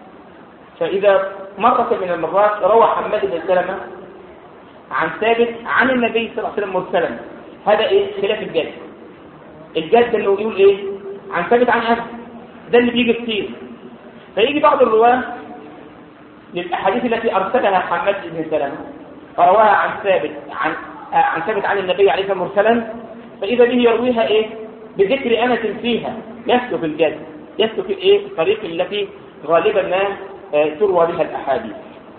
فإذا مرة من المرات روى حماد بن سلمة عن ثابت عن النبي صلى الله عليه وسلم مرسلا، هذا إيه؟ خلاف الجد. الجد اللي هو يقول إيه؟ عن ثابت عن أبي، ده اللي بيجي كتير. فيجي بعض الرواة للأحاديث التي أرسلها حماد بن سلمة فرواها عن ثابت عن عن ثابت عن النبي عليه الصلاة والسلام مرسلا، فإذا به يرويها إيه؟ بذكر أنس فيها، يسلك الجد، يسلك إيه؟ الطريق التي غالبا ما تروى بها الأحاديث.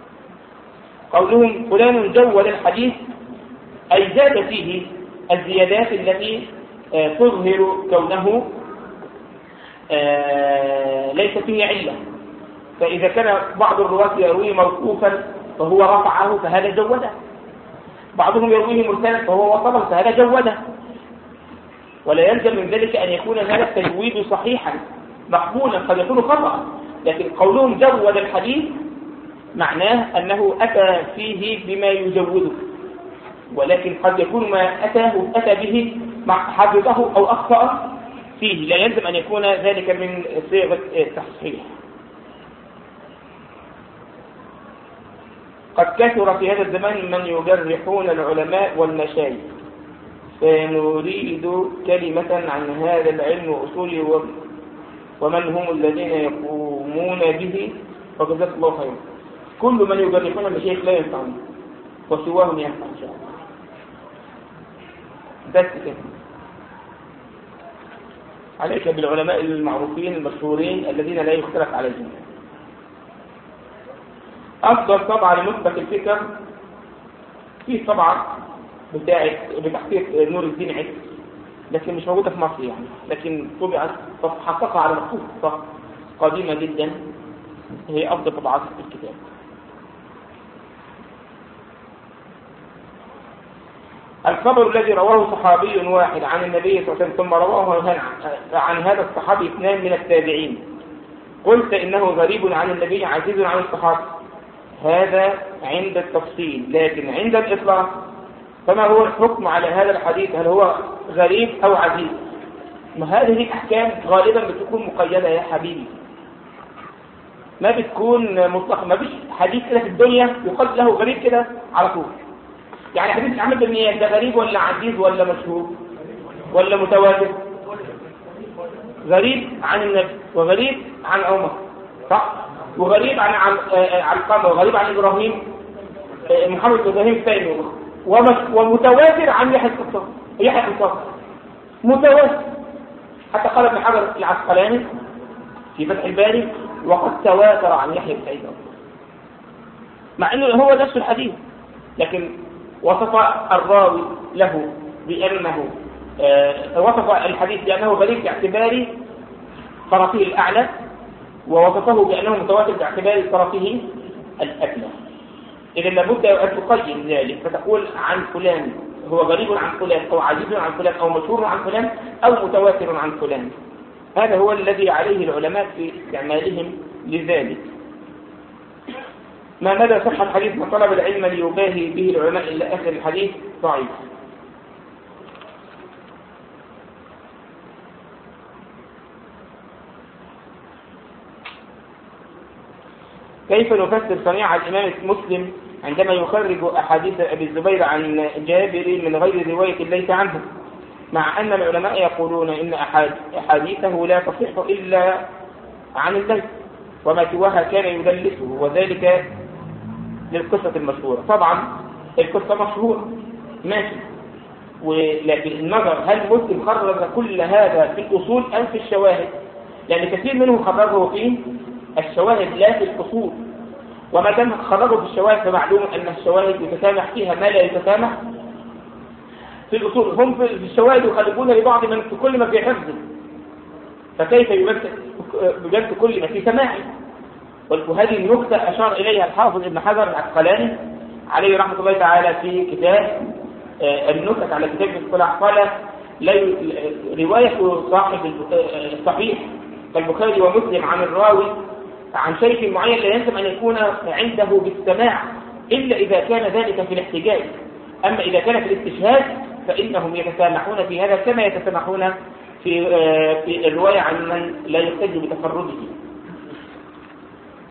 قولهم فلان جود الحديث أي زاد فيه الزيادات التي تظهر كونه ليس فيه علة. فإذا كان بعض الرواة يرويه موقوفا فهو رفعه فهذا جوده، بعضهم يرويه مرسلا فهو وصله فهذا جوده، ولا يلزم من ذلك أن يكون هذا التجويد صحيحا مقبولا، قد يكون خطأ. لكن قولهم جود الحديث معناه أنه أتى فيه بما يجوده، ولكن قد يكون ما أتاه أتى به حفظه أو أخطأ فيه، لا يلزم أن يكون ذلك من صيغة التصحيح. قد كثر في هذا الزمان من يجرحون العلماء والمشايخ، فنريد كلمة عن هذا العلم وأصوله ومن هم الذين يقومون به، فجزاك الله خيرا. كل من يجرحون المشايخ لا ينفعون وسواهم ينفع إن شاء الله. بس كده. عليك بالعلماء المعروفين المشهورين الذين لا يختلف عليهم. أفضل طبعة لمثبت الفكر في طبعة بتاعت بتحقيق نور الدين عز، لكن مش موجودة في مصر يعني، لكن طبعت حققها على مخطوطة قديمة جدا، هي أفضل طبعات الكتاب. الخبر الذي رواه صحابي واحد عن النبي صلى الله عليه وسلم ثم رواه عن هذا الصحابي اثنان من التابعين، قلت إنه غريب عن النبي عزيز عن الصحابة، هذا عند التفصيل، لكن عند الإطلاق فما هو الحكم على هذا الحديث؟ هل هو غريب أو عزيز؟ ما هذه الأحكام غالبا بتكون مقيدة يا حبيبي، ما بتكون مطلقة. ما فيش حديث كده في الدنيا يقال له غريب كده على طول. يعني حديث عمد بن اياس ده غريب ولا عزيز ولا مشهور ولا متواتر؟ غريب عن النبي، وغريب عن عمر، صح؟ وغريب عن علقمة، وغريب عن إبراهيم محمد بن إبراهيم الثاني، ومتواتر عن يحيى القطان يحيى القطان متواتر. حتى قال ابن حجر العسقلاني في فتح الباري وقد تواتر عن يحيى بن سعيد، مع انه هو نفس الحديث، لكن وصف الراوي له بأنه آه وصف الحديث بأنه غريب باعتبار طرفه الأعلى، ووصفه بأنه متواتر باعتبار طرفه الأدنى. إذا لابد أن تقيم ذلك، فتقول عن فلان هو غريب عن فلان أو عزيز عن فلان أو مشهور عن فلان أو متواتر عن فلان. هذا هو الذي عليه العلماء في استعمالهم لذلك. ما مدى صحة حديث من طلب العلم ليباهي به العلماء إلى آخر الحديث؟ ضعيف. كيف نفسر صنيع الإمام مسلم عندما يخرج أحاديث أبي الزبير عن جابر من غير رواية ليس عنه، مع أن العلماء يقولون إن أحاديثه لا تصح إلا عن الليث وما سواها كان يدلسه، وذلك للقصة المشهورة. طبعا القصة مشهورة ماشي، ولكن النظر هل مسلم خرج كل هذا في الأصول أم في الشواهد؟ لأن كثير منهم خرجه في الشواهد لا في الأصول، وما دام خرجوا في الشواهد فمعلوم أن الشواهد يتسامح فيها ما لا يتسامح في الأصول. هم في الشواهد يخالفون لبعض من كل ما في حفظه، فكيف يجد كل ما في سماعه؟ وهذه النكتة أشار إليها الحافظ ابن حجر العسقلاني عليه رحمة الله تعالى في كتاب النكت على كتاب الاصطلاح. قال رواية صاحب الصحيح كالبخاري ومسلم عن الراوي عن شيخ معين لا يلزم أن يكون عنده بالسماع إلا إذا كان ذلك في الاحتجاج، أما إذا كان في الاستشهاد فإنهم يتسامحون في هذا كما يتسامحون في في الرواية عن من لا يحتج بتفرده.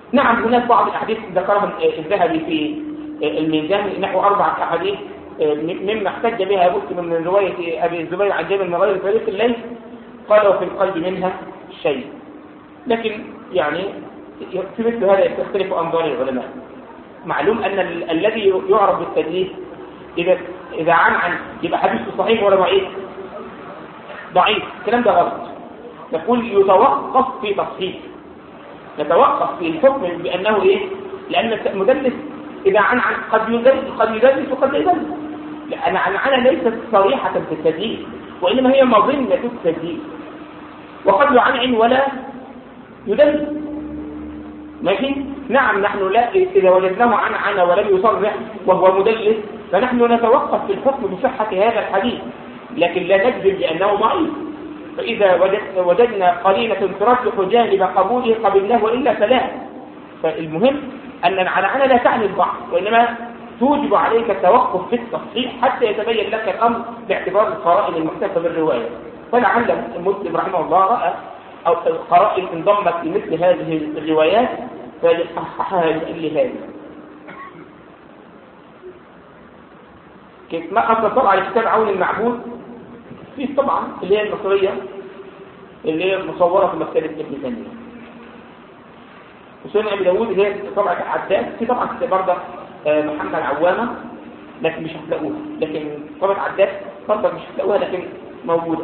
نعم هناك بعض الأحاديث ذكرها الذهبي في الميزان نحو أربعة أحاديث مما احتج بها مسلم من رواية أبي الزبير عن جابر من غير طريق الليل، قال وفي القلب منها شيء. لكن يعني في مثل هذا تختلف أنظار العلماء. معلوم أن ال الذي يعرف بالتدليس إذا إذا عن عن يبقى حديثه صحيح ولا ضعيف؟ ضعيف. الكلام ده غلط. نقول يتوقف في تصحيح، نتوقف في الحكم بأنه إيه؟ لأن المدلس إذا عن عن قد يدلس قد يدلس وقد لا يدلس، لأن عن عن ليست صريحة في التدليس، وإنما هي مظنة التدليس، وقد يعنعن ولا يدلس. ماشي؟ نعم نحن لا إذا وجدناه عن عن ولم يصرح وهو مدلس فنحن نتوقف في الحكم بصحة هذا الحديث، لكن لا نجزم بأنه ضعيف. فإذا وجدنا قرينة ترجح جانب قبوله قبلناه وإلا فلا. فالمهم أن العنعنة لا تعني الضعف، وإنما توجب عليك التوقف في التصحيح حتى يتبين لك الأمر باعتبار القرائن المحتفة بالرواية. فلعل المسلم رحمه الله رأى أو قرائن انضمت لمثل هذه الروايات فلصححها لأجل هذه. كيف ما أتصل على كتاب عون المعبود في طبعا اللي هي المصرية اللي هي مصورة في مكتبة ابن تيمية، وسنن أبي داود اللي هي طبعة عداد، في طبعا برضه محمد عوامة لكن مش هتلاقوها، لكن طبعة عداد برضه مش هتلاقوها لكن موجودة.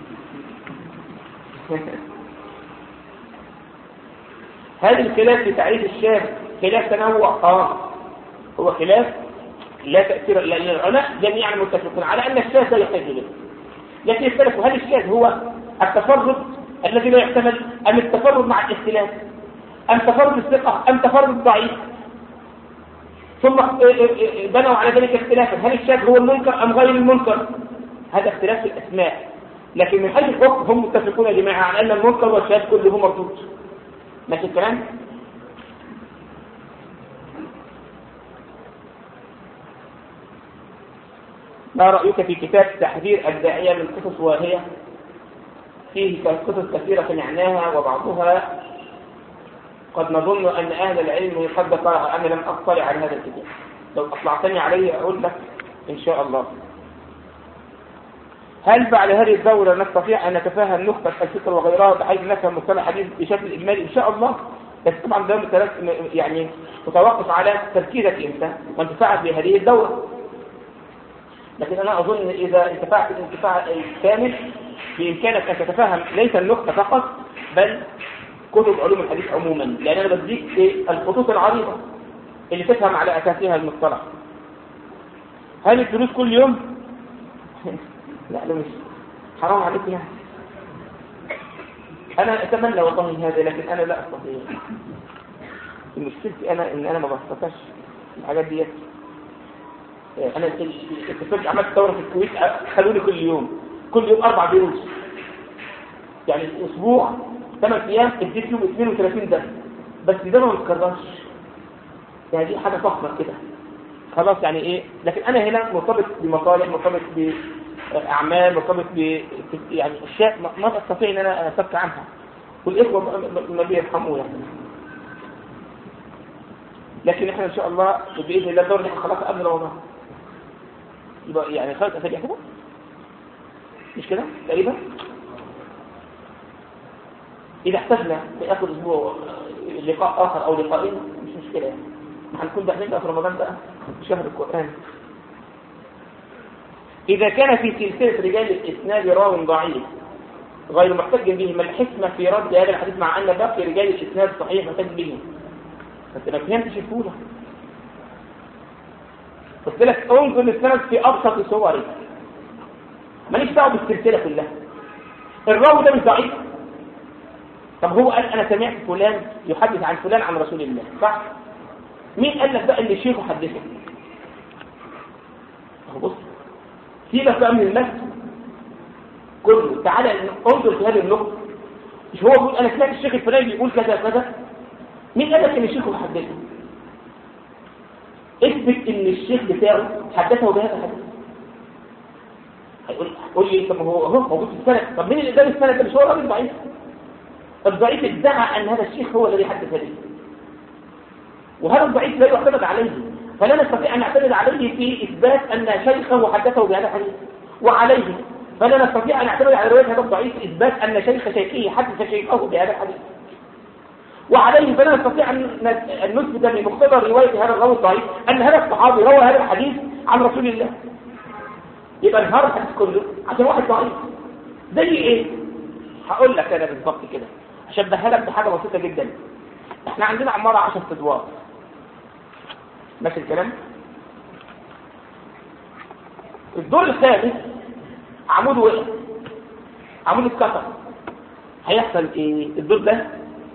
هذا الخلاف في تعريف الشاذ خلاف تنوع اه هو خلاف لا تأثير، لأن العلماء جميعا متفقون على أن الشاذ لا يحتاج إليه، لكن يختلفوا هل الشاذ هو التفرد الذي لا يحتمل أم التفرد مع الاختلاف أم تفرد الثقة أم تفرد الضعيف، ثم بنوا على ذلك اختلافا هل الشاذ هو المنكر أم غير المنكر. هذا اختلاف في الأسماء، لكن من حيث الحكم هم متفقون يا جماعة على أن المنكر والشاذ كله مردود. ماشي الكلام؟ ما رأيك في كتاب تحذير الداعية من قصص واهية؟ فيه قصص كثيرة سمعناها وبعضها قد نظن أن أهل العلم قد ذكرها، أنا لم أطلع على هذا الكتاب، لو أطلعتني عليه أقول لك إن شاء الله. هل بعد هذه الدورة نستطيع أن نتفهم نقطة الفكر وغيرها بحيث نفهم مصطلح الحديث بشكل إجمالي؟ إن شاء الله، بس طبعا ده يعني متوقف على تركيزك أنت وانتفاعك بهذه الدورة. لكن أنا أظن إذا انتفعت الانتفاع الكامل بإمكانك أن تتفهم ليس النقطة فقط بل كتب علوم الحديث عموما، لأن أنا بديك الخطوط العريضة اللي تفهم على أساسها المصطلح. هل الدروس كل يوم؟ لا لا مش حرام عليك يعني. أنا أتمنى والله هذا لكن أنا لا أستطيع. المشكلة أنا إن أنا ما بستطيعش الحاجات دي. أنا اتفقت عملت دورة في الكويت خلوني كل يوم كل يوم أربع دروس، يعني الأسبوع ثمان أيام اديت يوم اثنين وثلاثين درس، بس ده ما بتكررش، يعني دي حاجة فخمة كده خلاص يعني إيه. لكن أنا هنا مرتبط بمصالح، مرتبط بأعمال، مرتبط ب يعني أشياء ما بستطيع إن أنا أسكت عنها، والإخوة ما بيرحموا يعني. لكن إحنا إن شاء الله بإذن الله الدورة اللي خلاص قبل رمضان يبقى يعني خلاص أسابيع كده مش كده تقريبا. إذا احتجنا لآخر أسبوع لقاء آخر أو لقاءين مش مشكلة يعني، هنكون داخلين في رمضان بقى شهر القرآن. إذا كان في سلسلة رجال الإسناد راو ضعيف غير محتج به، ما الحكمة في رد هذا الحديث مع أن باقي رجال الإسناد صحيح محتج به؟ أنت ما فهمتش الفولة. قلت لك انظر للسند في أبسط صوره، ماليش دعوه بالسلسلة كلها. الراوي ده مش ضعيف، طب هو قال أنا سمعت فلان يحدث عن فلان عن رسول الله، صح؟ مين قال لك بقى ان الشيخ حدثه؟ بص سيبك بقى من المسجد كله، تعالى انظر في هذه النقطة. مش هو بيقول أنا سمعت الشيخ الفلاني بيقول كذا كذا، مين قال لك ان الشيخ حدثه؟ اثبت ان الشيخ بتاعه حدثه بهذا الحديث. هيقول قول لي طب هو هو موجود في السند، طب مين اللي قال السند ده؟ مش هو راجل ضعيف؟ الضعيف ادعى ان هذا الشيخ هو الذي حدث به. وهذا الضعيف لا يعتمد عليه، فلا نستطيع أن نعتمد عليه في إثبات أن شيخه حدثه بهذا الحديث، وعليه فلا نستطيع أن نعتمد على رواية هذا الضعيف في إثبات أن شيخ شيخه حدث شيخه بهذا الحديث، وعليه فلا نستطيع أن نثبت بمقتضى رواية هذا الراوي الضعيف أن هذا الصحابي روى هذا الحديث عن رسول الله. يبقى انهار الحديث كله عشان واحد ضعيف. زي ايه؟ هقول لك انا بالظبط كده، اشبهها لك بحاجه بسيطه جدا. احنا عندنا عماره عشرة ادوار، ماشي الكلام؟ الدور الثالث عمود وقع، عمود اتكسر، هيحصل ايه؟ الدور ده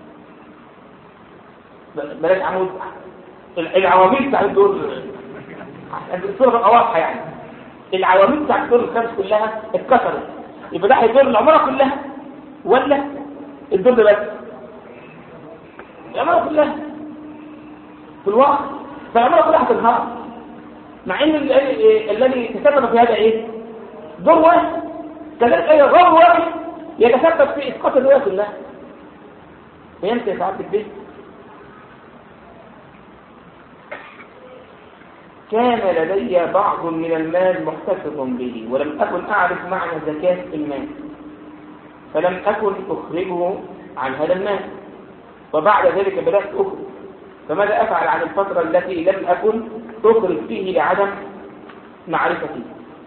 بلاش عمود، العواميد بتاع الدور الصوره تبقى واضحه يعني، العواميد بتاع الدور الخامس كلها اتكسرت، يبقى ده هيدور العماره كلها ولا الدور ده بس؟ العماره كلها في الواقع، فالعماره كلها هتنهار، مع ان الذي تسبب في هذا ايه؟ دور واحد. كذلك اي غير واحد يتسبب في اسقاط الروايه كلها. فهمت يا سعاده البيت؟ كان لدي بعض من المال محتفظ به ولم أكن أعرف معنى زكاة المال، فلم أكن أخرجه عن هذا المال، وبعد ذلك بدأت أخرج، فماذا أفعل عن الفترة التي لم أكن أخرج فيه لعدم معرفتي؟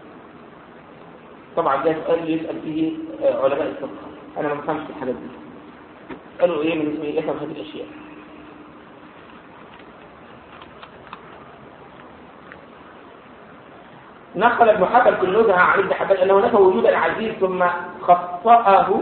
طبعا ده سؤال يسأل فيه علماء الفقه، أنا ما بفهمش في الحاجات دي. قالوا إيه من اسمه يفهم هذه الأشياء؟ نقل ابن حجر في النزهة عن ابن حبان أنه نفى وجود العزيز ثم خطأه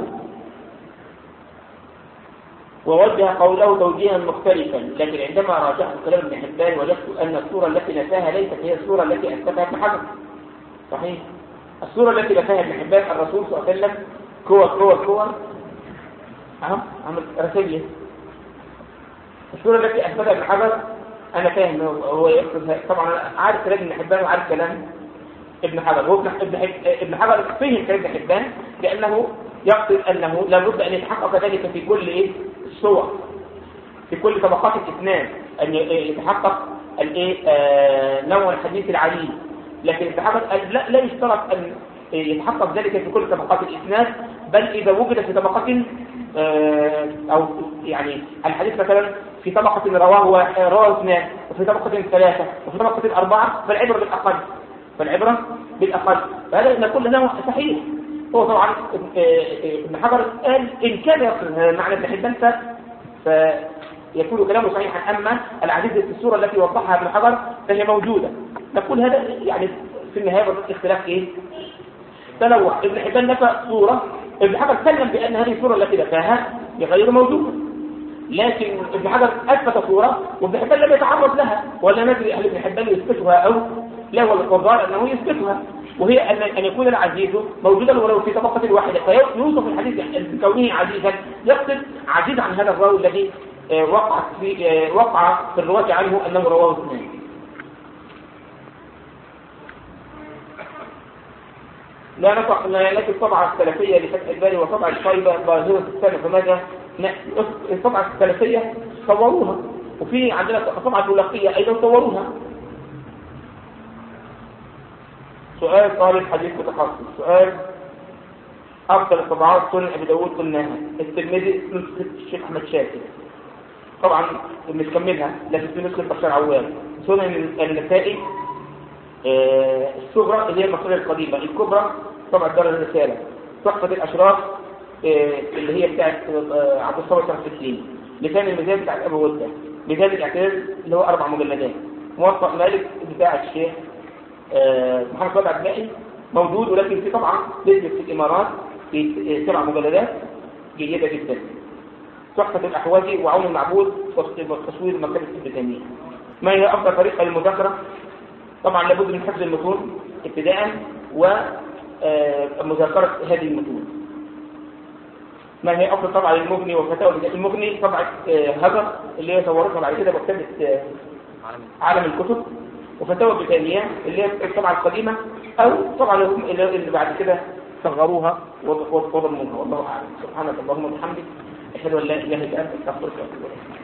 ووجه قوله توجيها مختلفا، لكن عندما راجعت كلام ابن حبان وجدت أن الصورة التي نفاها ليست هي الصورة التي أثبتها ابن حجر. صحيح، الصورة التي نفاها ابن حبان الرسول صلى الله عليه وسلم كور كور كور أهم عمل رسالة. الصورة التي أثبتها ابن حجر أنا فاهم هو يقصد، طبعا أنا عارف كلام ابن حبان وعارف كلام ابن حجر. هو ابن ابن حجر فهم كلام ابن حبان لأنه يقصد أنه لابد أن يتحقق ذلك في كل إيه الصور، في كل طبقات الإسناد، أن يتحقق الإيه آه نوع الحديث العليل. لكن ابن حجر لا لا يشترط أن يتحقق ذلك في كل طبقات الإسناد، بل إذا وجد في طبقة آه أو يعني الحديث مثلا في طبقة رواه رواه اثنان وفي طبقة ثلاثة وفي طبقة أربعة، فالعبرة بالأقل فالعبرة بالأقل فهذا إن كل نوع صحيح. هو طبعا ابن حجر قال إن كان يقصد معنى ابن حبان فيكون كلامه صحيحا، أما العزيز في الصورة التي وضحها ابن حجر فهي موجودة. نقول هذا يعني في النهاية برضه اختلاف إيه؟ تنوع. ابن حبان نفى صورة، ابن حجر سلم بأن هذه الصورة التي نفاها غير موجودة، لكن ابن حجر أثبت صورة وابن حبان لم يتعرض لها، ولا ندري أهل ابن حبان يثبتها أو لا، ولا القرار أنه يثبتها، وهي أن أن يكون العزيز موجودا ولو في طبقة واحدة، فيوصف الحديث بكونه عزيزا، يقصد عزيز عن هذا الراوي الذي وقع في وقع في الرواية عنه أنه رواه اثنين. لا نطق لا نجد الطبعة السلفية لفتح الباري وطبعة الطيبة ظاهرة السنة، فماذا الطبعة السلفية صوروها، وفي عندنا طبعة الولاقية أيضا صوروها. سؤال طالب حديث متخصص، سؤال أفضل الطبعات سنن أبي داود قلناها، الترمذي نسخة الشيخ أحمد شاكر، طبعا بنكملها لكن في نسخة بشار عوام، سنن النسائي آه الصغرى اللي هي المصرية القديمة، الكبرى طبعا دار الرسالة، تحفة الأشراف آه اللي هي بتاعت آه عبد الصمد السين، لسان الميزان بتاعت أبو ودة، ميزان الاعتدال اللي هو أربع مجلدات، موطأ مالك بتاع الشيخ آه محمد صادق عبدالله موجود، ولكن في طبعا نزلت في الإمارات في سبع مجلدات جيدة جدا. تحفة الأحوازي وعون المعبود وتصوير مكتبة ابن تيمية. ما هي أفضل طريقة للمذاكرة؟ طبعا لابد من حفظ المتون ابتداء ومذاكرة هذه المتون. ما هي أفضل طبعا للمغني وفتاوى المغني؟ طبعا هجر اللي هي صورتها بعد كده مكتبة عالم الكتب، وفتاوى ابن تيمية اللي هي الطبعة القديمة، أو طبعا اللي بعد كده صغروها وضموها. والله أعلم. سبحانك اللهم وبحمدك أشهد أن لا إله إلا أنت أستغفرك وأتوب إليك.